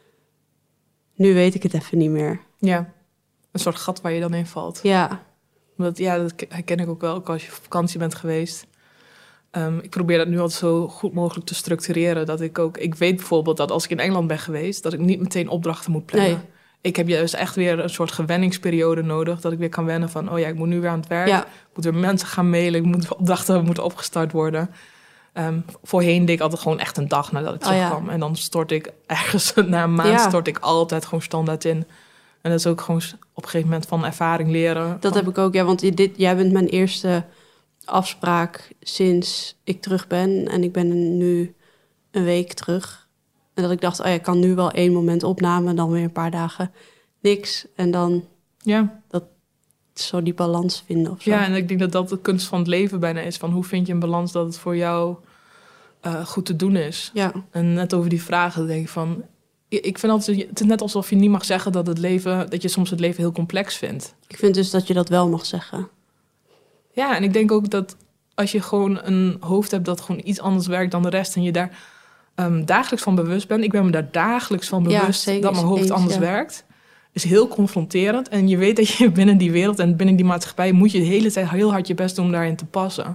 Nu weet ik het even niet meer. Ja, een soort gat waar je dan in valt. Ja. Dat herken ik ook wel, ook als je op vakantie bent geweest. Ik probeer dat nu altijd zo goed mogelijk te structureren. Dat ik weet bijvoorbeeld dat als ik in Engeland ben geweest... dat ik niet meteen opdrachten moet plannen. Nee. Ik heb juist echt weer een soort gewenningsperiode nodig... dat ik weer kan wennen van, ik moet nu weer aan het werk. Ja. Ik moet weer mensen gaan mailen. Opdrachten moeten opgestart worden. Voorheen deed ik altijd gewoon echt een dag nadat ik terugkwam. En dan stort ik ergens na een maand... stort ik altijd gewoon standaard in. En dat is ook gewoon op een gegeven moment van ervaring leren. Dat heb ik ook, want jij bent mijn eerste afspraak sinds ik terug ben. En ik ben nu een week terug. En dat ik dacht, ik kan nu wel 1 moment opname... dan weer een paar dagen niks. En dan dat zo die balans vinden of zo. Ja, en ik denk dat dat de kunst van het leven bijna is. Van hoe vind je een balans dat het voor jou goed te doen is? Ja. En net over die vragen denk ik van... Ik vind altijd, het is net alsof je niet mag zeggen dat je soms het leven heel complex vindt. Ik vind dus dat je dat wel mag zeggen. Ja, en ik denk ook dat als je gewoon een hoofd hebt dat gewoon iets anders werkt dan de rest... en je daar dagelijks van bewust bent. Ik ben me daar dagelijks van bewust dat mijn hoofd anders werkt. Is heel confronterend. En je weet dat je binnen die wereld en binnen die maatschappij... moet je de hele tijd heel hard je best doen om daarin te passen.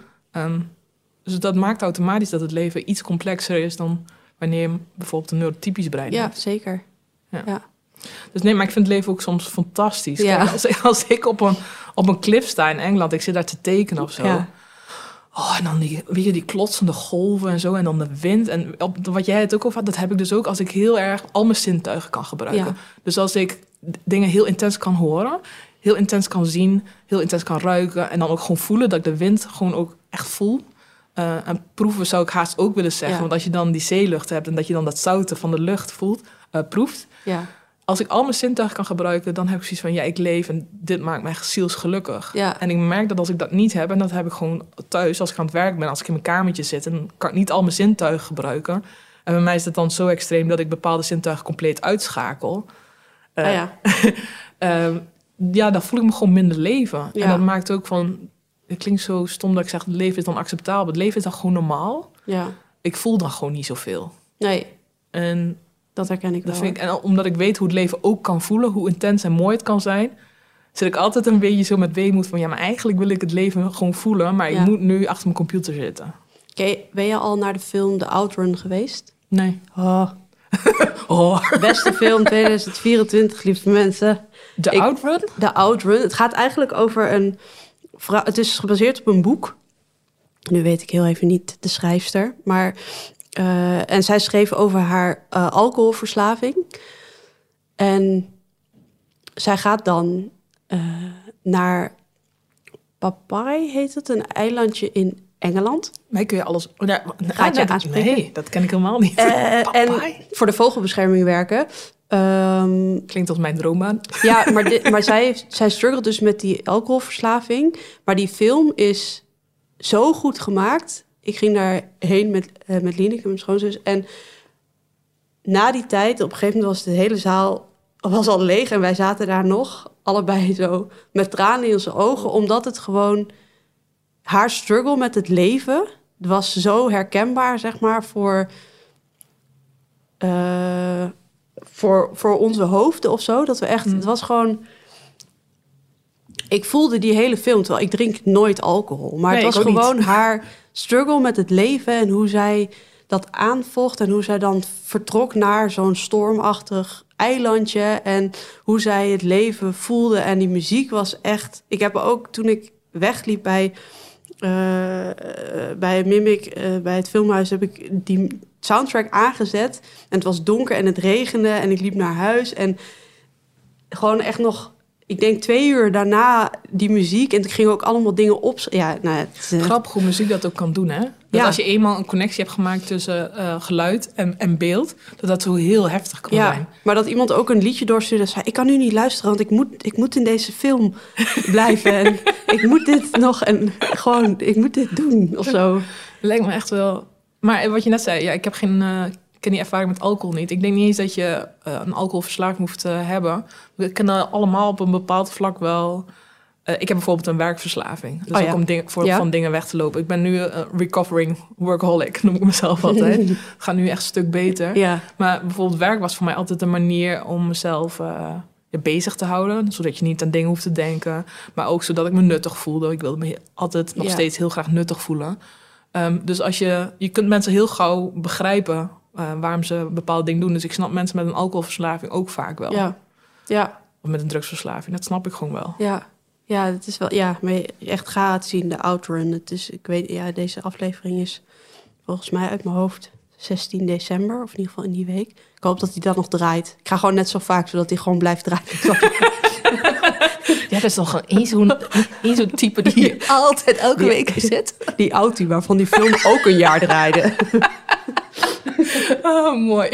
Dus dat maakt automatisch dat het leven iets complexer is dan... wanneer je bijvoorbeeld een neurotypisch brein hebt. Ja, zeker. Ja. Dus nee, maar ik vind het leven ook soms fantastisch. Ja. Kijk, als ik op een cliff sta in Engeland, ik zit daar te tekenen of zo. Ja. Oh, en dan die klotsende golven en zo. En dan de wind. En wat jij het ook over had, dat heb ik dus ook als ik heel erg al mijn zintuigen kan gebruiken. Ja. Dus als ik dingen heel intens kan horen, heel intens kan zien, heel intens kan ruiken. En dan ook gewoon voelen dat ik de wind gewoon ook echt voel. En proeven zou ik haast ook willen zeggen. Ja. Want als je dan die zeelucht hebt en dat je dan dat zouten van de lucht proeft. Ja. Als ik al mijn zintuigen kan gebruiken, dan heb ik zoiets van, ik leef en dit maakt mij echt zielsgelukkig. Ja. En ik merk dat als ik dat niet heb, en dat heb ik gewoon thuis, als ik aan het werk ben, als ik in mijn kamertje zit, dan kan ik niet al mijn zintuigen gebruiken. En bij mij is het dan zo extreem dat ik bepaalde zintuigen compleet uitschakel. Dan voel ik me gewoon minder leven. Ja. En dat maakt ook van, het klinkt zo stom dat ik zeg, het leven is dan acceptabel. Het leven is dan gewoon normaal. Ja. Ik voel dan gewoon niet zoveel. Nee. En dat herken ik wel. En omdat ik weet hoe het leven ook kan voelen, hoe intens en mooi het kan zijn, zit ik altijd een beetje zo met weemoed van, maar eigenlijk wil ik het leven gewoon voelen, maar ik moet nu achter mijn computer zitten. Ben je al naar de film The Outrun geweest? Nee. Beste film 2024, lieve mensen. Outrun? The Outrun. Het gaat eigenlijk over een vrouw. Het is gebaseerd op een boek. Nu weet ik heel even niet de schrijfster, maar en zij schreef over haar alcoholverslaving. En zij gaat dan naar Papai, heet het, een eilandje in Engeland. Mij kun je alles... Gaat je aanspreken? Nee, dat ken ik helemaal niet. En voor de vogelbescherming werken. Klinkt als mijn droombaan. Ja, maar zij struggelt dus met die alcoholverslaving. Maar die film is zo goed gemaakt. Ik ging daarheen met Lieneke, mijn schoonzus. En na die tijd, op een gegeven moment was de hele zaal al leeg. En wij zaten daar nog, allebei zo, met tranen in onze ogen. Omdat het gewoon, haar struggle met het leven was zo herkenbaar, zeg maar, voor onze hoofden of zo. Dat we echt, het was gewoon... Ik voelde die hele film, terwijl ik drink nooit alcohol. Maar het was gewoon haar struggle met het leven en hoe zij dat aanvocht en hoe zij dan vertrok naar zo'n stormachtig eilandje en hoe zij het leven voelde. En die muziek was echt... Ik heb ook, toen ik wegliep bij Mimic, bij het filmhuis, heb ik die soundtrack aangezet. En het was donker en het regende en ik liep naar huis. En gewoon echt nog... Ik denk 2 uur daarna die muziek. En ik ging ook allemaal dingen op. Ja, grappig hoe muziek dat ook kan doen, hè? Dat als je eenmaal een connectie hebt gemaakt tussen geluid en beeld, dat zo heel heftig kan zijn. Maar dat iemand ook een liedje doorstuurde en zei, ik kan nu niet luisteren, want ik moet in deze film blijven. En ik moet dit nog en gewoon, ik moet dit doen of zo. Lijkt me echt wel... Maar wat je net zei, ik heb ik ken die ervaring met alcohol niet. Ik denk niet eens dat je een alcoholverslaving hoeft te hebben. We kennen allemaal op een bepaald vlak wel... ik heb bijvoorbeeld een werkverslaving. Dus ook om van dingen weg te lopen. Ik ben nu een recovering workaholic, noem ik mezelf altijd. Het gaat nu echt een stuk beter. Ja. Maar bijvoorbeeld werk was voor mij altijd een manier om mezelf bezig te houden. Zodat je niet aan dingen hoeft te denken. Maar ook zodat ik me nuttig voelde. Ik wilde me altijd nog steeds heel graag nuttig voelen. Dus als je kunt mensen heel gauw begrijpen... waarom ze bepaalde dingen doen. Dus ik snap mensen met een alcoholverslaving ook vaak wel. Ja. Of met een drugsverslaving. Dat snap ik gewoon wel. Ja, het is wel... Ja, maar echt gaat zien, de Outrun. Het is, ik weet, deze aflevering is volgens mij uit mijn hoofd 16 december. Of in ieder geval in die week. Ik hoop dat hij dan nog draait. Ik ga gewoon net zo vaak, zodat hij gewoon blijft draaien. Ja, dat is nog één zo'n type die hier altijd elke week zit. Die Audi, waarvan die film ook een jaar draaide. Oh, mooi.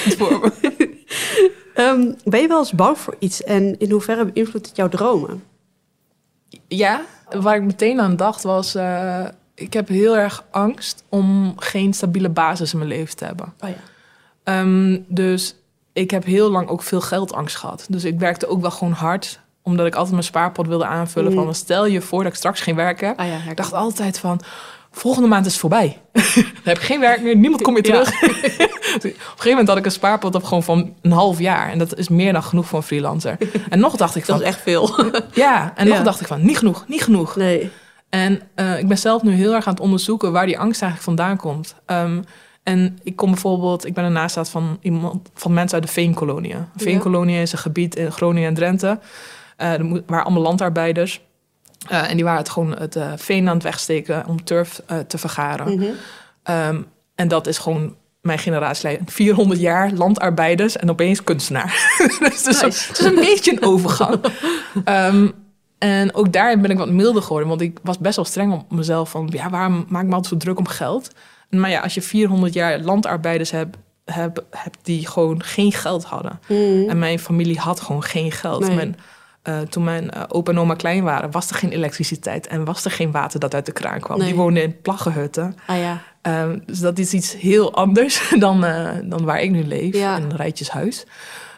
Ben je wel eens bang voor iets en in hoeverre beïnvloedt het jouw dromen? Ja, waar ik meteen aan dacht was... ik heb heel erg angst om geen stabiele basis in mijn leven te hebben. Oh ja. Dus ik heb heel lang ook veel geldangst gehad. Dus ik werkte ook wel gewoon hard... omdat ik altijd mijn spaarpot wilde aanvullen. Van stel je voor dat ik straks geen werk heb. Ik dacht altijd van... volgende maand is het voorbij. Dan heb ik geen werk meer, niemand komt meer terug. Op een gegeven moment had ik een spaarpot op gewoon van een half jaar. En dat is meer dan genoeg voor een freelancer. En nog dacht ik van... Dat is echt veel. Nog dacht ik van, niet genoeg. Nee. En ik ben zelf nu heel erg aan het onderzoeken waar die angst eigenlijk vandaan komt. En ik ben een nazaat van mensen uit de Veenkoloniën. De Veenkoloniën is een gebied in Groningen en Drenthe. Waar allemaal landarbeiders. En die waren het veen aan het wegsteken om turf te vergaren. En dat is gewoon mijn generatie. 400 jaar landarbeiders en opeens kunstenaar. Dus het is een beetje een overgang. En ook daarin ben ik wat milder geworden. Want ik was best wel streng op mezelf. Van, waarom maak ik me altijd zo druk om geld? Maar als je 400 jaar landarbeiders hebt die gewoon geen geld hadden. En mijn familie had gewoon geen geld. Nee. Toen mijn opa en oma klein waren, was er geen elektriciteit. En was er geen water dat uit de kraan kwam. Nee. Die woonden in plaggenhutten. Dus dat is iets heel anders dan waar ik nu leef. In een rijtjeshuis.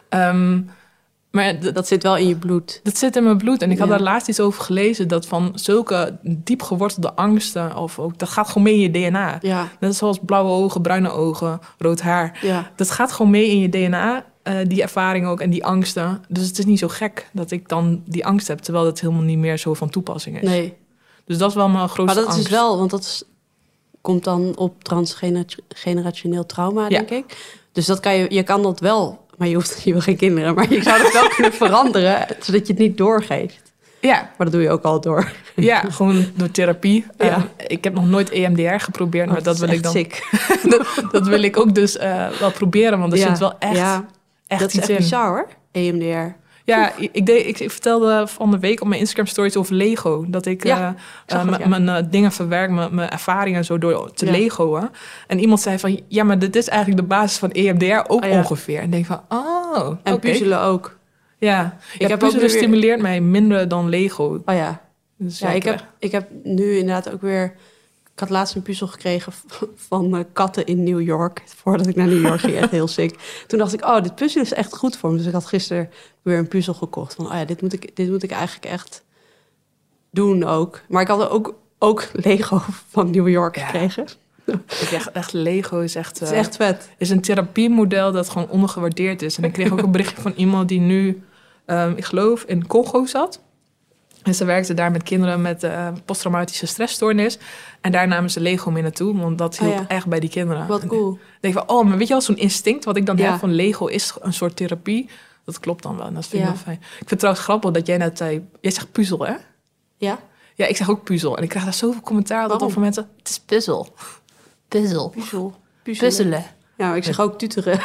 Maar dat zit wel in je bloed. Dat zit in mijn bloed. En ik had daar laatst iets over gelezen. Dat van zulke diep gewortelde angsten... dat gaat gewoon mee in je DNA. Ja. Net zoals blauwe ogen, bruine ogen, rood haar. Ja. Dat gaat gewoon mee in je DNA. Die ervaring ook en die angsten. Dus het is niet zo gek dat ik dan die angst heb... terwijl dat helemaal niet meer zo van toepassing is. Nee. Dus dat is wel mijn grootste angst. Maar dat is wel, want dat komt dan op transgenerationeel trauma, denk ik. Dus dat je kan dat wel... Maar je wil geen kinderen, maar je zou het wel kunnen veranderen... zodat je het niet doorgeeft. Ja. Maar dat doe je ook al door. Ja, gewoon door therapie. Ja. Ik heb nog nooit EMDR geprobeerd, maar dat wil ik dan... dat wil ik ook dus wel proberen, want er zit wel echt iets in. Dat is echt bizar, hoor, EMDR. Ja, ik vertelde van de week op mijn Instagram stories over Lego. Dat ik mijn dingen verwerk, mijn ervaringen zo door te Legoen. En iemand zei van, maar dit is eigenlijk de basis van EMDR ook ongeveer. En ik denk van, en puzzelen ook. Ja, puzzelen stimuleert mij minder dan Lego. Oh ja. Dus ik heb nu inderdaad ook weer... Ik had laatst een puzzel gekregen van katten in New York. Voordat ik naar New York ging, echt heel sick. Toen dacht ik, dit puzzel is echt goed voor me. Dus ik had gisteren weer een puzzel gekocht. Van, dit moet ik eigenlijk echt doen ook. Maar ik had ook Lego van New York gekregen. Echt Lego is echt... Het is echt vet. Is een therapiemodel dat gewoon ondergewaardeerd is. En ik kreeg ook een berichtje van iemand die nu, ik geloof, in Congo zat. En ze werkte daar met kinderen met posttraumatische stressstoornis. En daar namen ze Lego mee naartoe, want dat hielp echt bij die kinderen. Wat cool. En denk van, maar weet je wel, zo'n instinct wat ik dan heb van Lego is een soort therapie. Dat klopt dan wel en dat vind ik wel fijn. Ik vind het trouwens grappig dat jij net zei, jij zegt puzzel, hè? Ja. Ja, ik zeg ook puzzel. En ik krijg daar zoveel commentaar op van mensen. Het is puzzel. Puzzel. Puzzelen. Ja, ik zeg ook tuteren.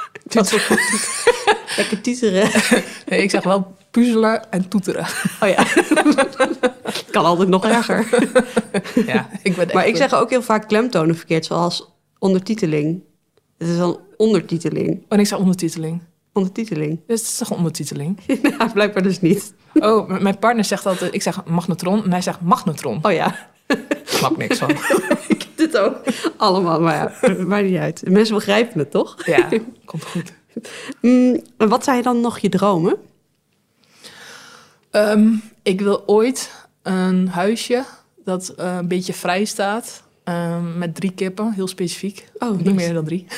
Lekker tuteren. Nee, ik zeg wel puzzelen en toeteren. Oh ja. Het kan altijd nog erger. Ja, maar ik zeg ook heel vaak klemtonen verkeerd, zoals ondertiteling. Het is dan ondertiteling. En ik zeg ondertiteling. Ondertiteling. Dus het is toch ondertiteling? Nou, blijkbaar dus niet. Oh, mijn partner zegt altijd, ik zeg magnetron en hij zegt magnetron. Oh ja. Ik maak niks van. Ik heb dit ook. Allemaal, maar maakt niet uit. Mensen begrijpen het, toch? Ja, komt goed. En wat zijn dan nog je dromen? Ik wil ooit een huisje dat een beetje vrij staat. Met 3 kippen, heel specifiek. Niet meer dan 3.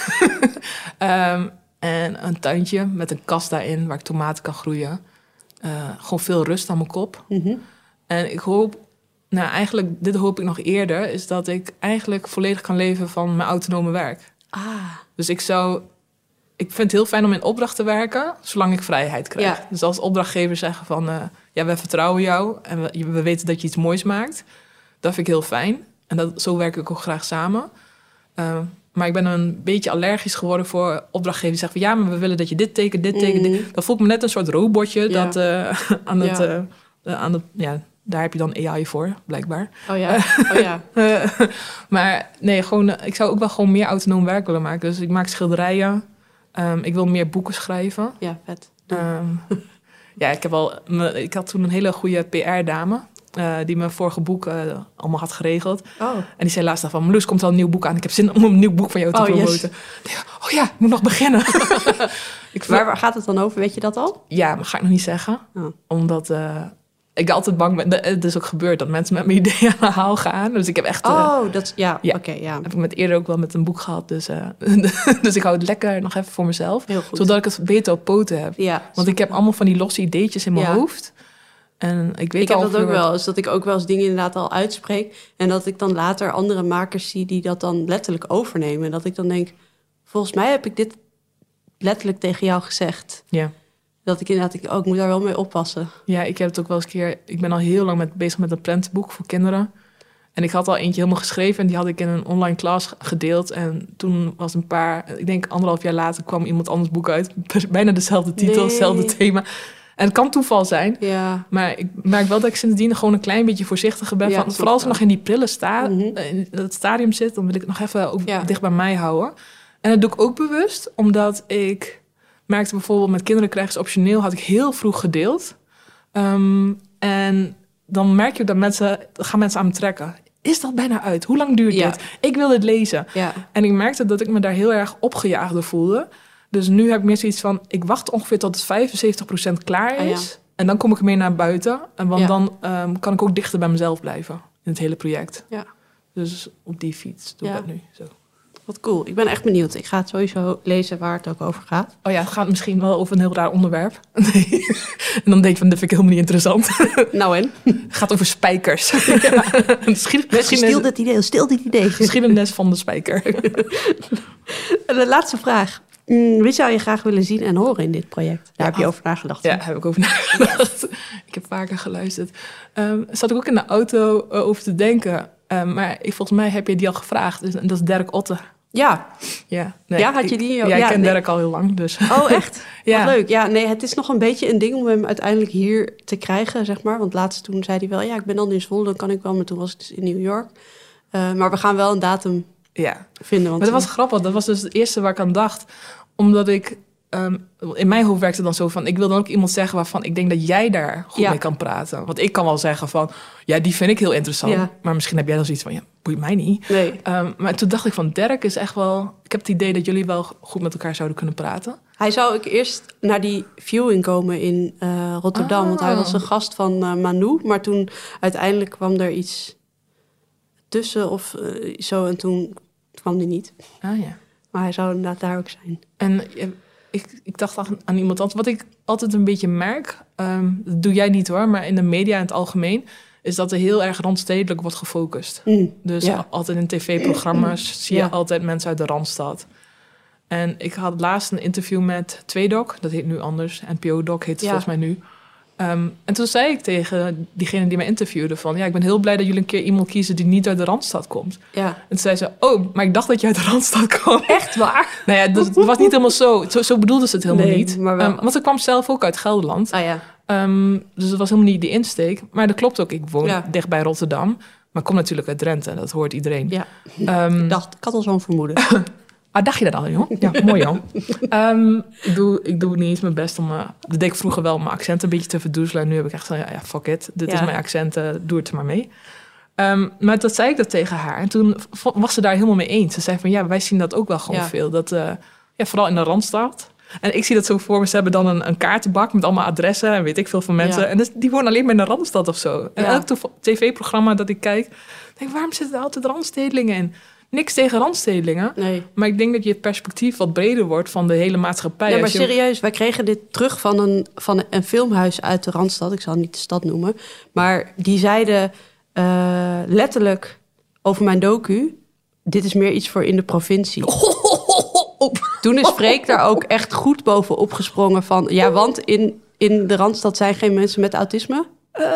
En een tuintje met een kast daarin waar ik tomaten kan groeien. Gewoon veel rust aan mijn kop. Mm-hmm. En ik hoop, dit hoop ik nog eerder, is dat ik eigenlijk volledig kan leven van mijn autonome werk. Dus ik vind het heel fijn om in opdracht te werken, zolang ik vrijheid krijg. Ja. Dus als opdrachtgevers zeggen van, we vertrouwen jou en we weten dat je iets moois maakt. Dat vind ik heel fijn. En zo werk ik ook graag samen. Maar ik ben een beetje allergisch geworden voor opdrachtgevers die zeggen van, maar we willen dat je dit tekent, dit tekent. Dit. Dan voel ik me net een soort robotje dat daar heb je dan AI voor, blijkbaar. Oh ja. Maar nee, gewoon, ik zou ook wel gewoon meer autonoom werk willen maken. Dus ik maak schilderijen. Ik wil meer boeken schrijven. Ja, vet. Ik had toen een hele goede PR-dame die mijn vorige boek allemaal had geregeld. En die zei laatst van, Marloes, komt al een nieuw boek aan. Ik heb zin om een nieuw boek van jou te promoten. Yes. Ik moet nog beginnen. Waar gaat het dan over? Weet je dat al? Ja, maar ga ik nog niet zeggen. Omdat ik altijd bang ben. Het is ook gebeurd dat mensen met mijn ideeën aan de haal gaan. Dus ik heb echt... Heb ik eerder ook wel met een boek gehad. Dus, dus ik hou het lekker nog even voor mezelf. Zodat ik het beter op poten heb. Ja, want ik heb allemaal van die losse ideetjes in mijn hoofd. En ik heb dat ook wel eens, dat ik ook wel eens dingen inderdaad al uitspreek. En dat ik dan later andere makers zie die dat dan letterlijk overnemen. En dat ik dan denk, volgens mij heb ik dit letterlijk tegen jou gezegd. Ja. Dat ik inderdaad denk, ik moet daar wel mee oppassen. Ja, ik heb het ook wel eens een keer... Ik ben al heel lang bezig met een prentenboek voor kinderen. En ik had al eentje helemaal geschreven en die had ik in een online klas gedeeld. En toen was ik denk 1,5 jaar later kwam iemand anders boek uit. Bijna dezelfde titel, hetzelfde thema. En het kan toeval zijn. Ja. Maar ik merk wel dat ik sindsdien gewoon een klein beetje voorzichtiger ben. Ja, vooral als ik nog in die prille in het stadium zit, dan wil ik het nog even ook dicht bij mij houden. En dat doe ik ook bewust, omdat ik merkte bijvoorbeeld met kinderen krijgen ze optioneel, had ik heel vroeg gedeeld. En dan merk je dat gaan mensen aan me trekken. Is dat bijna uit? Hoe lang duurt dit? Ik wil het lezen. Ja. En ik merkte dat ik me daar heel erg opgejaagd door voelde. Dus nu heb ik meer zoiets van, ik wacht ongeveer tot het 75% klaar is. Ja. En dan kom ik ermee naar buiten. En want dan kan ik ook dichter bij mezelf blijven in het hele project. Ja. Dus op die fiets doe ik dat nu zo. Wat cool. Ik ben echt benieuwd. Ik ga het sowieso lezen waar het ook over gaat. Oh ja, het gaat misschien wel over een heel raar onderwerp. Nee. En dan denk ik van, dat vind ik helemaal niet interessant. Nou en? Het gaat over spijkers. Stil dit idee. Geschiedenis van de spijker. De laatste vraag. Wie zou je graag willen zien en horen in dit project? Daar heb je over nagedacht. Ja, heb ik over nagedacht. Ik heb vaker geluisterd. Zat ik ook in de auto over te denken. Maar volgens mij heb je die al gevraagd. Dus, dat is Dirk Otte. Ja. Nee, had je die? Ja, ik ken Dirk al heel lang. Dus. Oh, echt? Ja. Wat leuk. Ja, nee, het is nog een beetje een ding om hem uiteindelijk hier te krijgen, zeg maar. Want laatst toen zei hij wel, ik ben dan in Zwolle, dan kan ik wel. Maar toen was ik dus in New York. Maar we gaan wel een datum vinden. Want maar dat was grappig. Dat was dus het eerste waar ik aan dacht. Omdat ik... in mijn hoofd werkte het dan zo van, ik wil dan ook iemand zeggen waarvan ik denk dat jij daar goed mee kan praten. Want ik kan wel zeggen van, die vind ik heel interessant. Ja. Maar misschien heb jij dan zoiets van, boeit mij niet. Nee. Maar toen dacht ik van, Dirk is echt wel... Ik heb het idee dat jullie wel goed met elkaar zouden kunnen praten. Hij zou ook eerst naar die viewing komen in Rotterdam. Want hij was een gast van Manu. Maar toen uiteindelijk kwam er iets tussen of zo. En toen kwam hij niet. Ah ja. Maar hij zou inderdaad daar ook zijn. En ik dacht aan iemand anders. Wat ik altijd een beetje merk, dat doe jij niet hoor, maar in de media in het algemeen, is dat er heel erg randstedelijk wordt gefocust. Dus altijd in tv-programma's zie je altijd mensen uit de Randstad. En ik had laatst een interview met Tweedok, dat heet nu anders. NPO-doc heet het volgens mij nu. En toen zei ik tegen diegene die mij interviewde van, ik ben heel blij dat jullie een keer iemand kiezen die niet uit de Randstad komt. Ja. En toen zei ze, maar ik dacht dat je uit de Randstad kwam. Echt waar? Nou ja, dus het was niet helemaal zo bedoelde ze het helemaal niet. Maar wel. Want ik kwam zelf ook uit Gelderland. Ah, ja. Dus het was helemaal niet die insteek. Maar dat klopt ook, ik woon dicht bij Rotterdam. Maar ik kom natuurlijk uit Drenthe, dat hoort iedereen. Ja. Ik had al zo'n vermoeden. Dacht je dat al, joh? Ja, mooi, joh. Ik doe niet eens mijn best om... dat deed ik vroeger wel, mijn accent een beetje te verdoezelen. Nu heb ik echt van, fuck it. Dit is mijn accent, doe het er maar mee. Maar dat zei ik dat tegen haar. En toen was ze daar helemaal mee eens. Ze zei van, wij zien dat ook wel gewoon veel. Dat, vooral in de Randstad. En ik zie dat zo voor me. Ze hebben dan een kaartenbak met allemaal adressen en weet ik veel van mensen. Ja. En dus, die wonen alleen maar in de Randstad of zo. En elk tv-programma dat ik kijk, denk ik, waarom zitten er altijd Randstedelingen in? Niks tegen Randstedelingen. Nee. Maar ik denk dat je het perspectief wat breder wordt van de hele maatschappij. Ja, maar serieus, wij kregen dit terug van een filmhuis uit de Randstad. Ik zal niet de stad noemen. Maar die zeiden letterlijk over mijn docu, dit is meer iets voor in de provincie. Toen is Freek daar ook echt goed bovenop gesprongen van, want in de Randstad zijn geen mensen met autisme.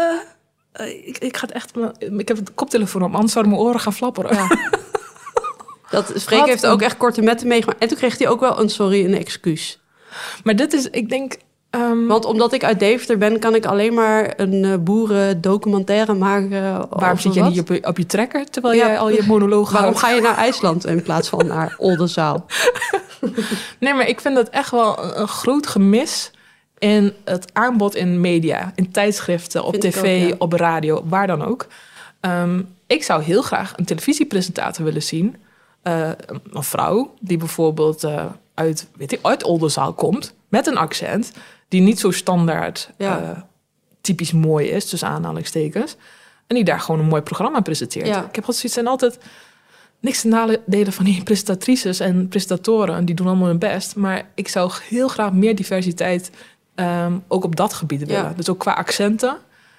Ik ga het echt... Ik heb het koptelefoon op, anders zouden mijn oren gaan flapperen. Ja. Freek heeft ook echt korte metten meegemaakt. En toen kreeg hij ook wel een excuus. Maar dit is, ik denk... Want omdat ik uit Deventer ben, kan ik alleen maar een boerendocumentaire maken. Waarom zit je niet op je trekker, terwijl jij al je monoloog Waarom ga je naar IJsland in plaats van naar Oldenzaal? Nee, maar ik vind dat echt wel een groot gemis in het aanbod in media. In tijdschriften, op tv, op radio, waar dan ook. Ik zou heel graag een televisiepresentator willen zien. Een vrouw die bijvoorbeeld uit Oldenzaal komt, met een accent die niet zo standaard typisch mooi is, tussen aanhalingstekens. En die daar gewoon een mooi programma presenteert. Ja. Ik heb zoiets, zijn altijd niks te nadelen van die presentatrices en presentatoren. Die doen allemaal hun best. Maar ik zou heel graag meer diversiteit ook op dat gebied willen. Dus ook qua accenten.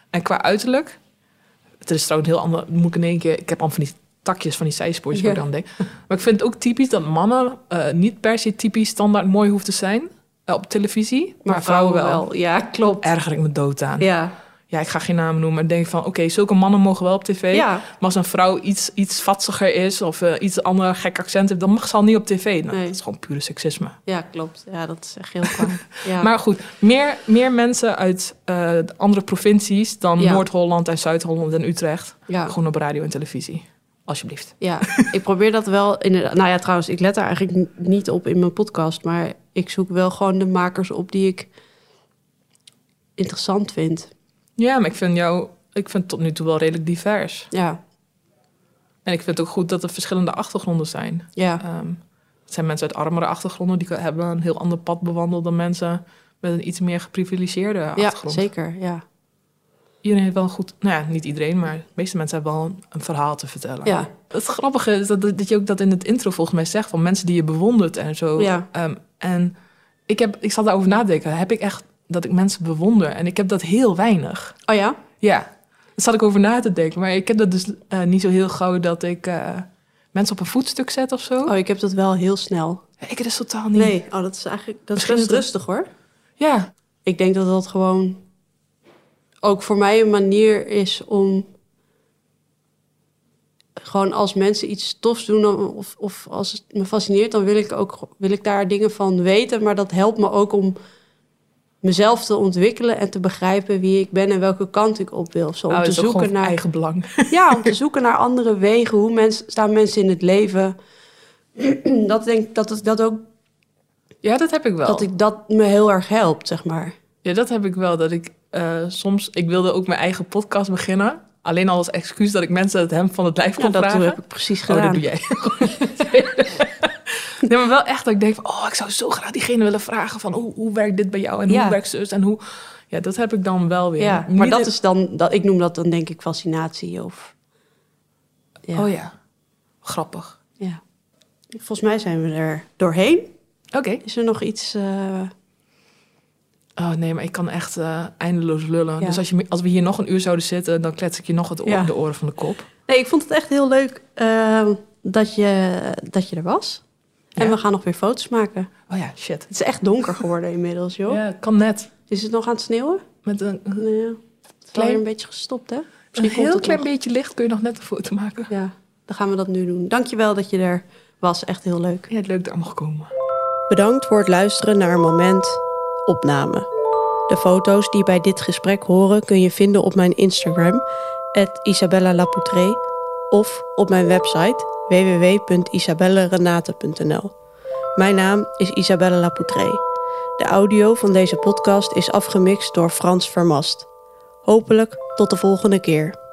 En qua uiterlijk, het is trouwens heel ander. Moet ik in één keer. Ik heb al van die takjes van die zijspoortjes waar ik dan denk. Maar ik vind het ook typisch dat mannen niet per se typisch standaard mooi hoeft te zijn op televisie, maar vrouwen wel. Ja, klopt. Erger ik me dood aan. Ja. Ja, ik ga geen namen noemen, maar ik denk van... oké, zulke mannen mogen wel op tv. Ja. Maar als een vrouw iets vatsiger is... of iets ander gek accent heeft... dan mag ze al niet op tv. Nou, Nee. Dat is gewoon pure seksisme. Ja, klopt. Ja, dat is echt heel kwaad. Ja. Maar goed, meer mensen uit de andere provincies... dan Noord-Holland en Zuid-Holland en Utrecht. Ja. Gewoon op radio en televisie. Alsjeblieft. Ja, ik probeer dat wel. Nou ja, trouwens, ik let er eigenlijk niet op in mijn podcast. Maar ik zoek wel gewoon de makers op die ik interessant vind. Ja, maar ik vind het tot nu toe wel redelijk divers. Ja. En ik vind het ook goed dat er verschillende achtergronden zijn. Ja. Het zijn mensen uit armere achtergronden... die hebben een heel ander pad bewandeld... dan mensen met een iets meer geprivilegeerde achtergrond. Ja, zeker, ja. Iedereen heeft wel een goed... Nou ja, niet iedereen, maar de meeste mensen hebben wel een verhaal te vertellen. Ja. Het grappige is dat je ook dat in het intro volgens mij zegt... van mensen die je bewondert en zo. Ja. En ik zat daarover nadenken. Heb ik echt dat ik mensen bewonder? En ik heb dat heel weinig. Oh ja? Ja, daar zat ik over na te denken. Maar ik heb dat dus niet zo heel gauw dat ik mensen op een voetstuk zet of zo. Oh, ik heb dat wel heel snel. Ik dus totaal niet. Nee, dat is eigenlijk Misschien best is het- rustig hoor. Ja, Ik denk dat dat gewoon ook voor mij een manier is om gewoon als mensen iets tofs doen of als het me fascineert, dan wil ik daar dingen van weten. Maar dat helpt me ook om mezelf te ontwikkelen en te begrijpen wie ik ben en welke kant ik op wil. Zo om dat te is ook gewoon zoeken naar eigen belang. Ja, om te zoeken naar andere wegen. Hoe staan mensen in het leven? Dat denk ik dat ook Ja, dat heb ik wel. dat me heel erg helpt, zeg maar. Ja, dat heb ik wel. Dat ik soms... Ik wilde ook mijn eigen podcast beginnen. Alleen al als excuus dat ik mensen het hem van het lijf kon Ja, dat vragen. heb ik precies Oh, gedaan. dat doe jij. Nee, maar wel echt dat ik denk van... ik zou zo graag diegene willen vragen van... hoe werkt dit bij jou en Ja. hoe werkt zus en hoe... Ja, dat heb ik dan wel weer. Ja, maar dat is dan, ik noem dat dan denk ik fascinatie of... Ja. Oh ja, grappig. Ja. Volgens mij zijn we er doorheen. Oké. Is er nog iets... Oh nee, maar ik kan echt eindeloos lullen. Ja. Dus als we hier nog een uur zouden zitten... dan klets ik je nog de oren van de kop. Nee, ik vond het echt heel leuk dat je er was. En Ja. we gaan nog weer foto's maken. Oh ja, shit. Het is echt donker geworden inmiddels, joh. Ja, kan net. Is het nog aan het sneeuwen? Met een Nee, het is Klein- weer een beetje gestopt, hè? een komt heel het klein nog. beetje licht kun je nog net een foto maken. Ja, dan gaan we dat nu doen. Dankjewel dat je er was. Echt heel leuk. Ja, leuk daar mag komen. Bedankt voor het luisteren naar Moment Opname. De foto's die bij dit gesprek horen kun je vinden op mijn Instagram @IsabellaLapoutré of op mijn website www.isabellerenate.nl. Mijn naam is Isabelle Lapoutré. De audio van deze podcast is afgemixt door Frans Vermast. Hopelijk tot de volgende keer.